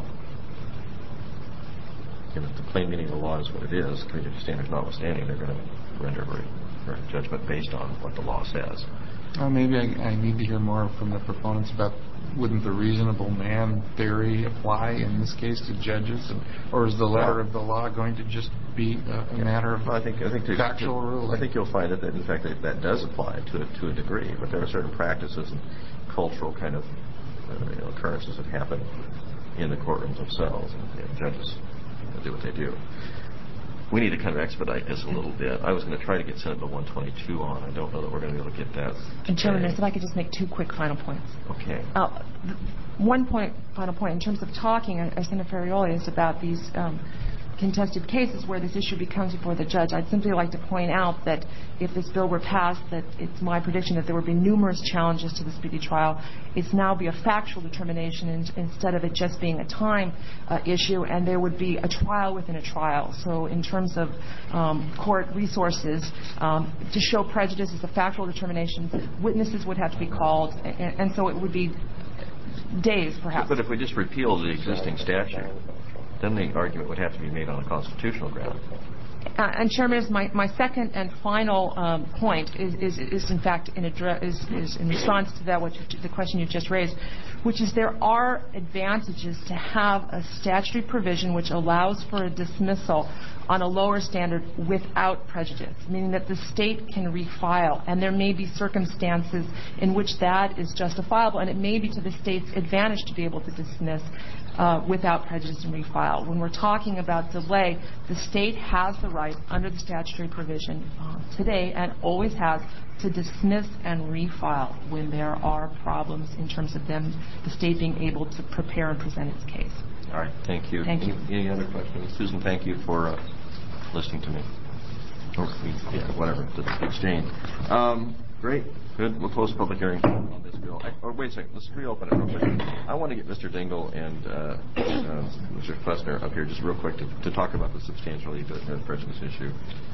If the plain meaning of the law is what it is, community standards notwithstanding, they're going to render a very, very judgment based on what the law says. Well, maybe I, I need to hear more from the proponents about wouldn't the reasonable man theory apply in this case to judges, and, or is the letter well, of the law going to just be a, a yeah, matter of well, I think, I think factual to, ruling? I think you'll find that, that in fact that, that does apply to a, to a degree, but there are certain practices and cultural kind of uh, you know, occurrences that happen in the courtrooms themselves, and you know, judges do what they do. We need to kind of expedite this a little bit. I was going to try to get Senate Bill one twenty-two on. I don't know that we're going to be able to get that. And Chairman, if I could just make two quick final points. Okay. Uh, one point, final point, in terms of talking, uh, Senator Ferrioli, is about these um, contested cases where this issue becomes before the judge. I'd simply like to point out that if this bill were passed, that it's my prediction that there would be numerous challenges to the speedy trial. It's now be a factual determination in, instead of it just being a time uh, issue, and there would be a trial within a trial. So in terms of um, court resources, um, to show prejudice is a factual determination. Witnesses would have to be called, and, and so it would be days, perhaps. But if we just repeal the existing statute, then the argument would have to be made on a constitutional ground. Uh, and Chairman, my, my second and final um, point is, is, is in fact in, address, is, is in response to that, what you, the question you just raised, which is there are advantages to have a statutory provision which allows for a dismissal on a lower standard without prejudice, meaning that the state can refile, and there may be circumstances in which that is justifiable, and it may be to the state's advantage to be able to dismiss uh, without prejudice and refile. When we're talking about delay, the state has the right under the statutory provision uh, today and always has to dismiss and refile when there are problems in terms of them, the state being able to prepare and present its case. All right, thank you. Thank any, you. Any other questions? Susan, thank you for uh, listening to me. Or, yeah, whatever, the exchange. Um, great, good. We'll close the public hearing on this bill. I, or wait a second, let's reopen it real quick. I want to get Mister Dingle and uh, uh, Mister Plessner up here just real quick to, to talk about the substantially the prejudice issue.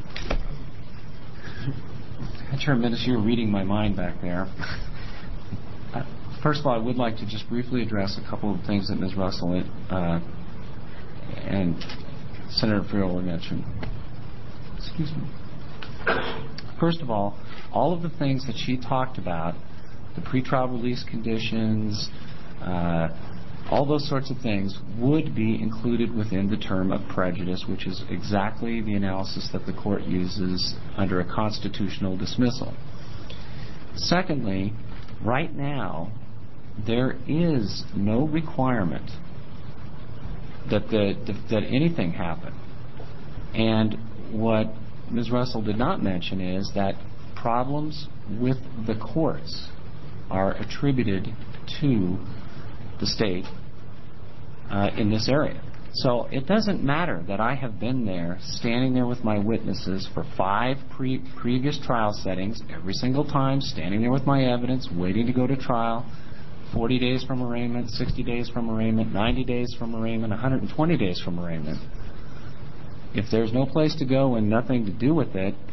Chairman, as you were reading my mind back there, uh, first of all, I would like to just briefly address a couple of things that Miz Russell uh, and Senator Farrell mentioned. Excuse me. First of all, all of the things that she talked about, the pretrial release conditions, uh, all those sorts of things would be included within the term of prejudice, which is exactly the analysis that the court uses under a constitutional dismissal. Secondly, right now, there is no requirement that the that anything happen. And what Miz Russell did not mention is that problems with the courts are attributed to the state uh, in this area. So it doesn't matter that I have been there, standing there with my witnesses for five pre- previous trial settings, every single time, standing there with my evidence, waiting to go to trial, forty days from arraignment, sixty days from arraignment, ninety days from arraignment, one hundred twenty days from arraignment. If there's no place to go and nothing to do with it,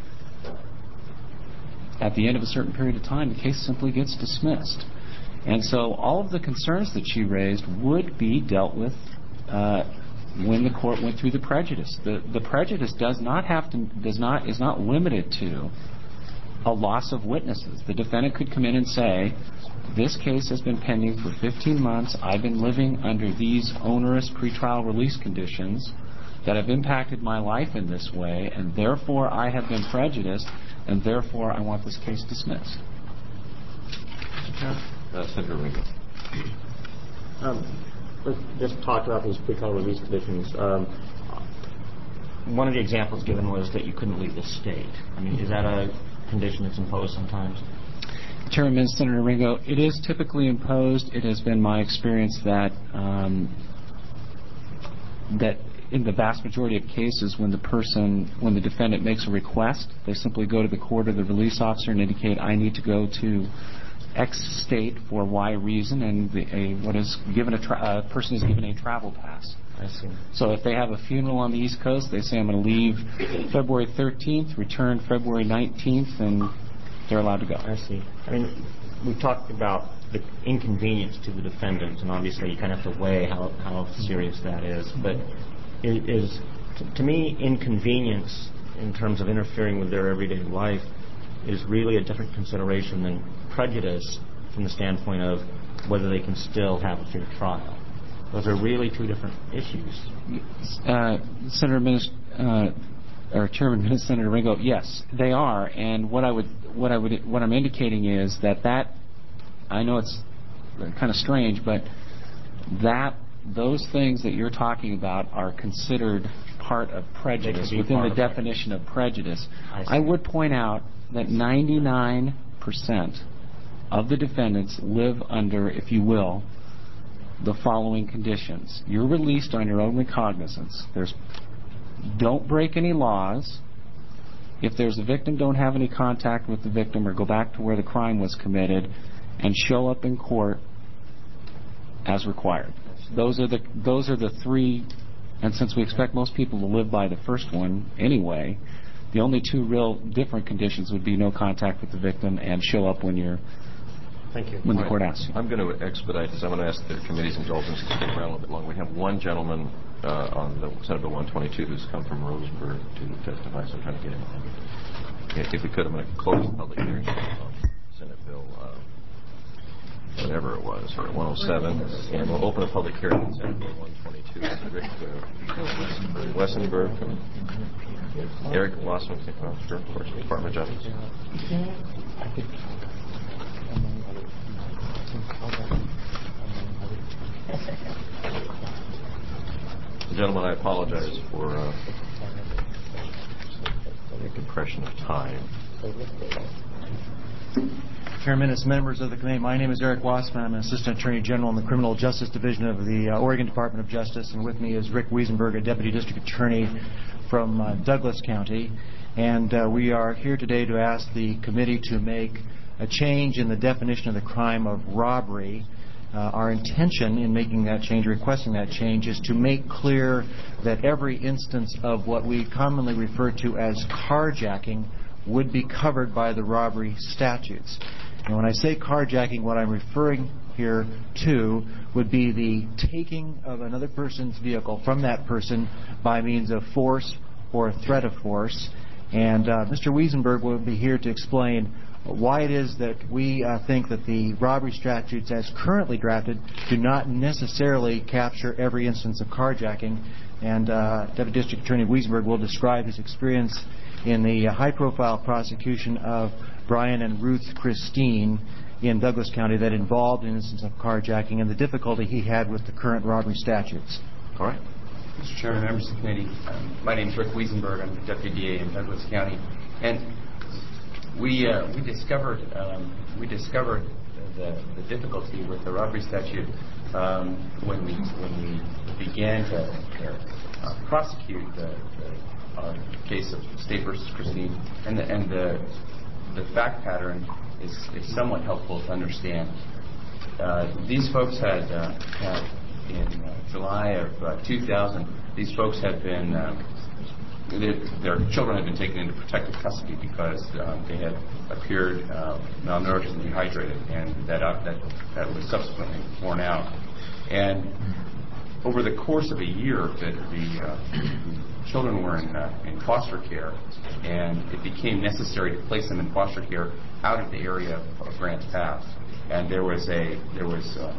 at the end of a certain period of time, the case simply gets dismissed. And so all of the concerns that she raised would be dealt with uh, when the court went through the prejudice. The, the prejudice does not have to, does not, is not limited to a loss of witnesses. The defendant could come in and say, this case has been pending for fifteen months. I've been living under these onerous pretrial release conditions that have impacted my life in this way, and therefore I have been prejudiced, and therefore I want this case dismissed. Uh, Senator Ringo. Um, let's just talk about these pretrial release conditions. Um, one of the examples given was that you couldn't leave the state. I mean, is that a condition that's imposed sometimes? Chairman, Senator Ringo, it is typically imposed. It has been my experience that um, that in the vast majority of cases, when the person, when the defendant makes a request, they simply go to the court or the release officer and indicate, I need to go to X state for Y reason, and the, a, what is given a tra- uh, person is given a travel pass. I see. So if they have a funeral on the East Coast, they say, I'm going to leave February thirteenth, return February nineteenth, and they're allowed to go. I see. I mean, we talked about the inconvenience to the defendant, and obviously you kind of have to weigh how, how serious that is. But it is, to me, inconvenience in terms of interfering with their everyday life is really a different consideration than prejudice from the standpoint of whether they can still have a fair trial. Those are really two different issues. Uh, Senator Minister, uh, or Chairman Minister Senator Ringo, yes, they are. And what I would, what I would, what I'm indicating is that that, I know it's kind of strange, but that those things that you're talking about are considered part of prejudice within the definition of prejudice. I, I would point out that ninety-nine percent of the defendants live under, if you will, the following conditions. You're released on your own recognizance. There's, don't break any laws. If there's a victim, don't have any contact with the victim or go back to where the crime was committed, and show up in court as required. Those are the those are the three, and since we expect most people to live by the first one anyway, the only two real different conditions would be no contact with the victim and show up when you're Thank you. When the court asks. I'm going to expedite this. I'm going to ask the committee's indulgence to stick around a little bit longer. We have one gentleman uh, on the Senate Bill one twenty-two who's come from Roseburg to testify, so I'm trying to get him on. If we could, I'm going to close the public hearing on Senate Bill uh, whatever it was, or one oh seven, and we'll open a public hearing on Senate Bill one twenty-two. Rick uh, Weissenberg, Eric Wassman, officer, of course, Department of Justice. Gentlemen, I apologize for uh, the compression of time. Chairman, as members of the committee, my name is Eric Wassman. I'm an Assistant Attorney General in the Criminal Justice Division of the uh, Oregon Department of Justice, and with me is Rick Wiesenberg, a Deputy District Attorney from uh, Douglas County. And uh, we are here today to ask the committee to make a change in the definition of the crime of robbery. Uh, our intention in making that change, requesting that change, is to make clear that every instance of what we commonly refer to as carjacking would be covered by the robbery statutes. And when I say carjacking, what I'm referring here to would be the taking of another person's vehicle from that person by means of force or threat of force. And uh, Mister Wiesenberg will be here to explain why it is that we uh, think that the robbery statutes as currently drafted do not necessarily capture every instance of carjacking. And uh, Deputy District Attorney Wiesenberg will describe his experience in the uh, high-profile prosecution of Brian and Ruth Christine in Douglas County that involved an instance of carjacking and the difficulty he had with the current robbery statutes. All right. Mister Chairman, members of the committee, um, my name is Rick Wiesenberg. I'm the Deputy D A in Douglas County. And We uh, we discovered um, we discovered the, the difficulty with the robbery statute um, when we when we began to uh, prosecute the, the uh, case of State versus Christine, and the and the the fact pattern is, is somewhat helpful to understand. Uh, these folks had, uh, had in uh, July of uh, two thousand. These folks had been. Um, Their, their children had been taken into protective custody because um, they had appeared uh, malnourished and dehydrated, and that, uh, that that was subsequently borne out. And over the course of a year, the, the, uh, the children were in, uh, in foster care, and it became necessary to place them in foster care out of the area of, of Grants Pass. And there was a there was uh,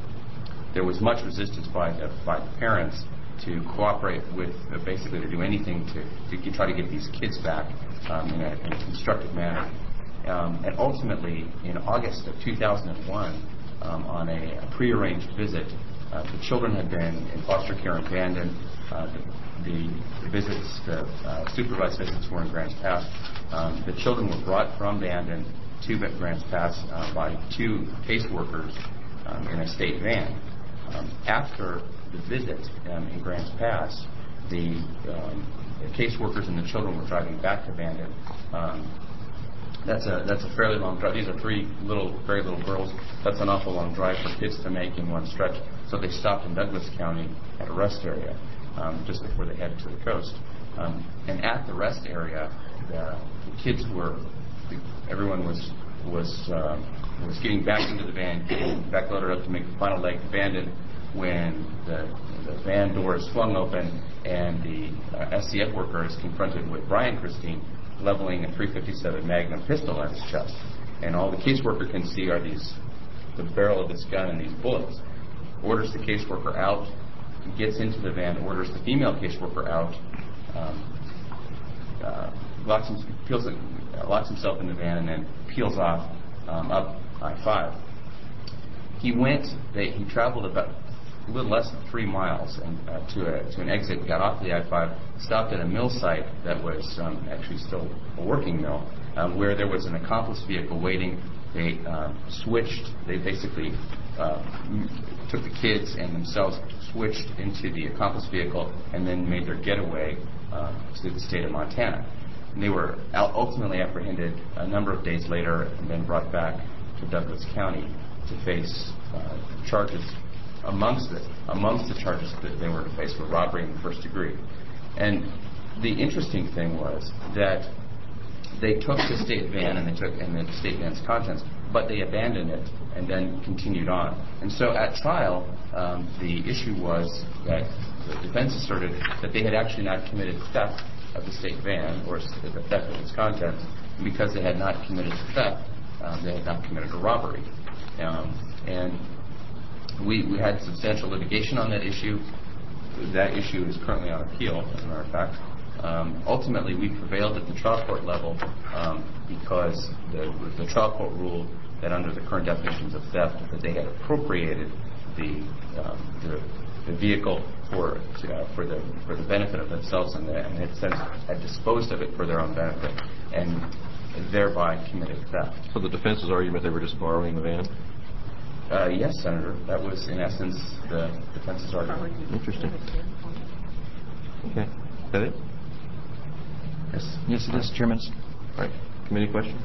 there was much resistance by the by the parents to cooperate with, uh, basically to do anything to, to try to get these kids back um, in, a, in a constructive manner. Um, and ultimately, in August of two thousand one, um, on a, a prearranged visit, uh, the children had been in foster care and abandoned. Uh, the, the visits, the uh, supervised visits were in Grants Pass. Um, the children were brought from Bandon to Grants Pass uh, by two caseworkers um, in a state van. Um, after the visit um, in Grants Pass, the, um, the caseworkers and the children were driving back to Bandon. Um, that's a that's a fairly long drive. These are three little, very little girls. That's an awful long drive for kids to make in one stretch. So they stopped in Douglas County at a rest area um, just before they headed to the coast. Um, and at the rest area, the, the kids were, everyone was was uh, was getting back into the van, getting back loaded up to make the final leg to Bandon, when the, the van doors swung open and the uh, S C F worker is confronted with Brian Christine leveling a three fifty-seven Magnum pistol at his chest. And all the caseworker can see are these, the barrel of this gun and these bullets. Orders the caseworker out, gets into the van, orders the female caseworker out, um, uh, locks, him, peels it, uh, locks himself in the van, and then peels off um, up I five. He went, they, he traveled about a little less than three miles and, uh, to, a, to an exit, got off the I five, stopped at a mill site that was um, actually still a working mill, um, where there was an accomplice vehicle waiting. They uh, switched, they basically uh, took the kids and themselves, switched into the accomplice vehicle, and then made their getaway uh, to the state of Montana. And they were ultimately apprehended a number of days later and then brought back to Douglas County to face uh, charges. Amongst the, amongst the charges that they were to face were robbery in the first degree. And the interesting thing was that they took the state van and they took and the state van's contents, but they abandoned it and then continued on. And so at trial, um, the issue was that the defense asserted that they had actually not committed theft of the state van or the theft of its contents. And because they had not committed theft, um, they had not committed a robbery. Um, and we, we had substantial litigation on that issue. That issue is currently on appeal, as a matter of fact. Um, ultimately, we prevailed at the trial court level um, because the, the trial court ruled that under the current definitions of theft, that they had appropriated the um, the, the vehicle for uh, for the for the benefit of themselves and, the, and had since had disposed of it for their own benefit and thereby committed theft. So the defense's argument they were just borrowing the van? Uh, yes, Senator. That was in essence the defense's argument. Interesting. Okay. Is that it? Yes. Yes, it is, Chairman. All right. Committee questions?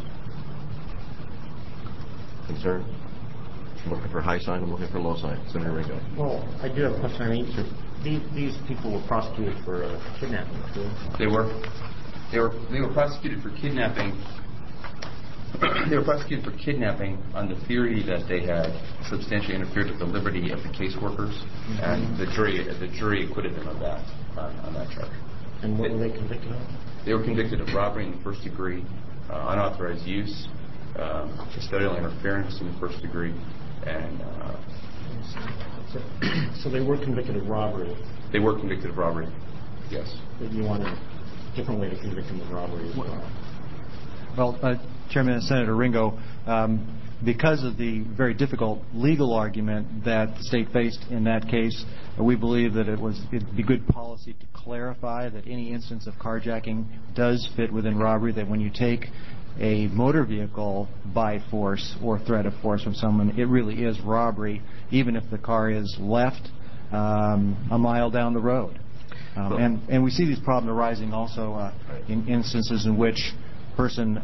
Concern? I'm looking for high sign. I'm looking for low sign. Senator Ringo. Well, I do have a question. I mean, sure. these, these people were prosecuted for uh, kidnapping, too. They were. They were. They were prosecuted for kidnapping. They were prosecuted for kidnapping on the theory that they had substantially interfered with the liberty of the caseworkers, mm-hmm. and the jury, the jury acquitted them of that on, on that charge. And what were they convicted of? They were convicted of robbery in the first degree, uh, unauthorized use, um, custodial interference in the first degree, and. Uh, so, so they were convicted of robbery. They were convicted of robbery. Yes. But you wanted a different way to convict them of robbery as well. Well, uh, Chairman and Senator Ringo, um, because of the very difficult legal argument that the state faced in that case, uh, we believe that it was it'd be good policy to clarify that any instance of carjacking does fit within robbery, that when you take a motor vehicle by force or threat of force from someone, it really is robbery, even if the car is left um, a mile down the road. Um, and, and we see these problems arising also uh, in instances in which person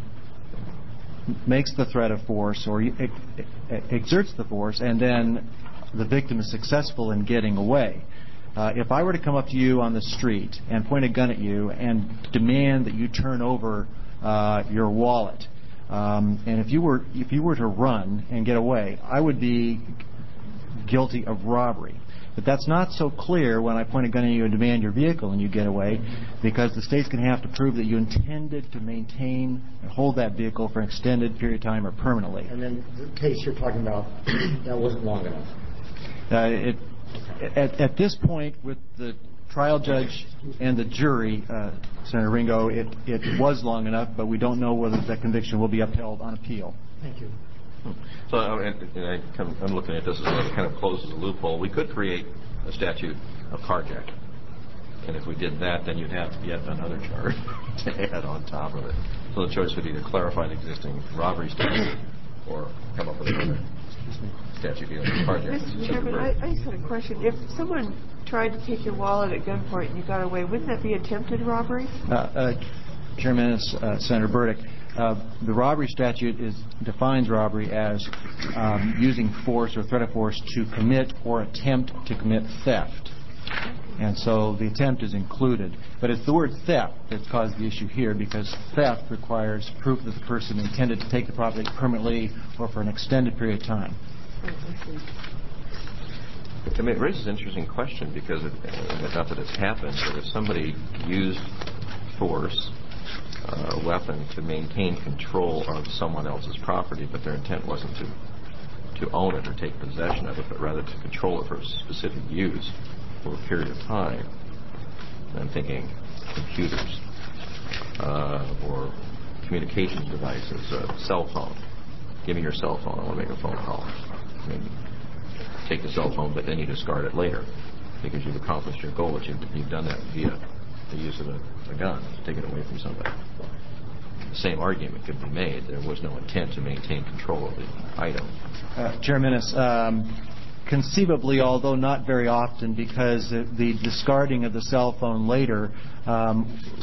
makes the threat of force or exerts the force, and then the victim is successful in getting away. Uh, if I were to come up to you on the street and point a gun at you and demand that you turn over uh, your wallet, um, and if you were if you were to run and get away, I would be guilty of robbery. But that's not so clear when I point a gun at you and demand your vehicle and you get away, because the state's going to have to prove that you intended to maintain and hold that vehicle for an extended period of time or permanently. And then the case you're talking about, that wasn't long enough. Uh, it, at, at this point, with the trial judge and the jury, uh, Senator Ringo, it, it was long enough, but we don't know whether that conviction will be upheld on appeal. Thank you. So and, and I come, I'm looking at this as it kind of closes a loophole. We could create a statute of carjacking, and if we did that, then you'd have yet another charge to add on top of it. So the choice would either clarify the existing robbery statute or come up with another statute dealing with carjacking. Mister Chairman, I, I just had a question. If someone tried to take your wallet at gunpoint and you got away, wouldn't that be attempted robbery? Uh, uh, Chairman, uh, Senator Burdick. Uh, the robbery statute is, defines robbery as um, using force or threat of force to commit or attempt to commit theft. And so the attempt is included. But it's the word theft that's caused the issue here, because theft requires proof that the person intended to take the property permanently or for an extended period of time. I mean, it raises an interesting question, because it, not that it's happened, but if somebody used force, a weapon, to maintain control of someone else's property, but their intent wasn't to to own it or take possession of it, but rather to control it for specific use for a period of time. I'm thinking computers uh, or communications devices, a cell phone. Give me your cell phone. I want to make a phone call. I mean, take the cell phone, but then you discard it later because you've accomplished your goal, but you've, you've done that via the use of a, a gun, take it away from somebody. The same argument could be made. There was no intent to maintain control of the item. Uh, Chairman, um, conceivably, although not very often, because the, the discarding of the cell phone later, um,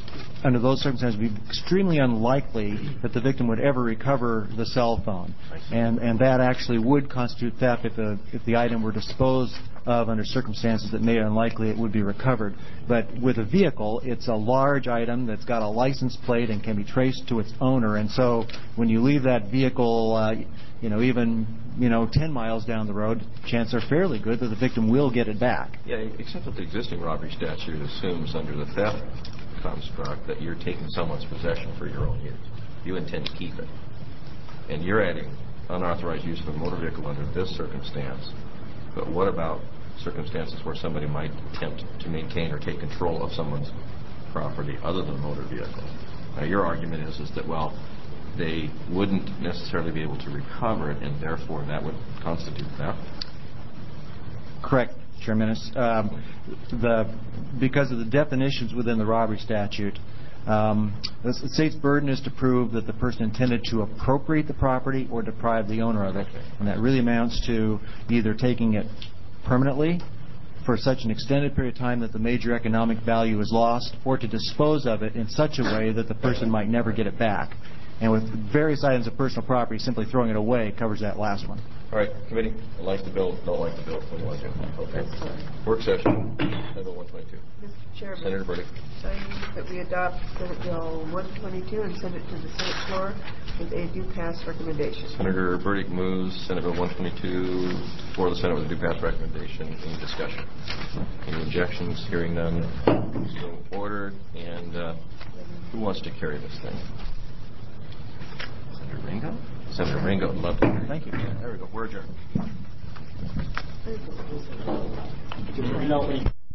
under those circumstances, it would be extremely unlikely that the victim would ever recover the cell phone. And, and that actually would constitute theft if the, if the item were disposed of under circumstances that made it unlikely it would be recovered. But with a vehicle, it's a large item that's got a license plate and can be traced to its owner. And so when you leave that vehicle, uh, you know, even, you know, ten miles down the road, chances are fairly good that the victim will get it back. Yeah, except that the existing robbery statute assumes under the theft construct that you're taking someone's possession for your own use. You intend to keep it. And you're adding unauthorized use of a motor vehicle under this circumstance. But what about circumstances where somebody might attempt to maintain or take control of someone's property other than a motor vehicle? Now, your argument is, is that, well, they wouldn't necessarily be able to recover it, and therefore that would constitute theft? Correct, Chairman. Um, the, because of the definitions within the robbery statute, um, the state's burden is to prove that the person intended to appropriate the property or deprive the owner of it. And that really amounts to either taking it permanently for such an extended period of time that the major economic value is lost, or to dispose of it in such a way that the person might never get it back. And with various items of personal property, simply throwing it away covers that last one. All right, committee, like the bill, don't like the bill, what do you want to do? Okay. Work session, Senate Bill one twenty-two. Mister Chairman. Senator Burdick. I move that we adopt Senate Bill one twenty-two and send it to the Senate floor with a due pass recommendation. Senator Burdick moves Senate Bill one twenty-two for the Senate with a due pass recommendation. Any discussion? Any objections? Hearing none. So ordered. And uh, who wants to carry this thing? Senator Ringo? Senator Ringo, love to. Thank you. Yeah, there we go. We're adjourned.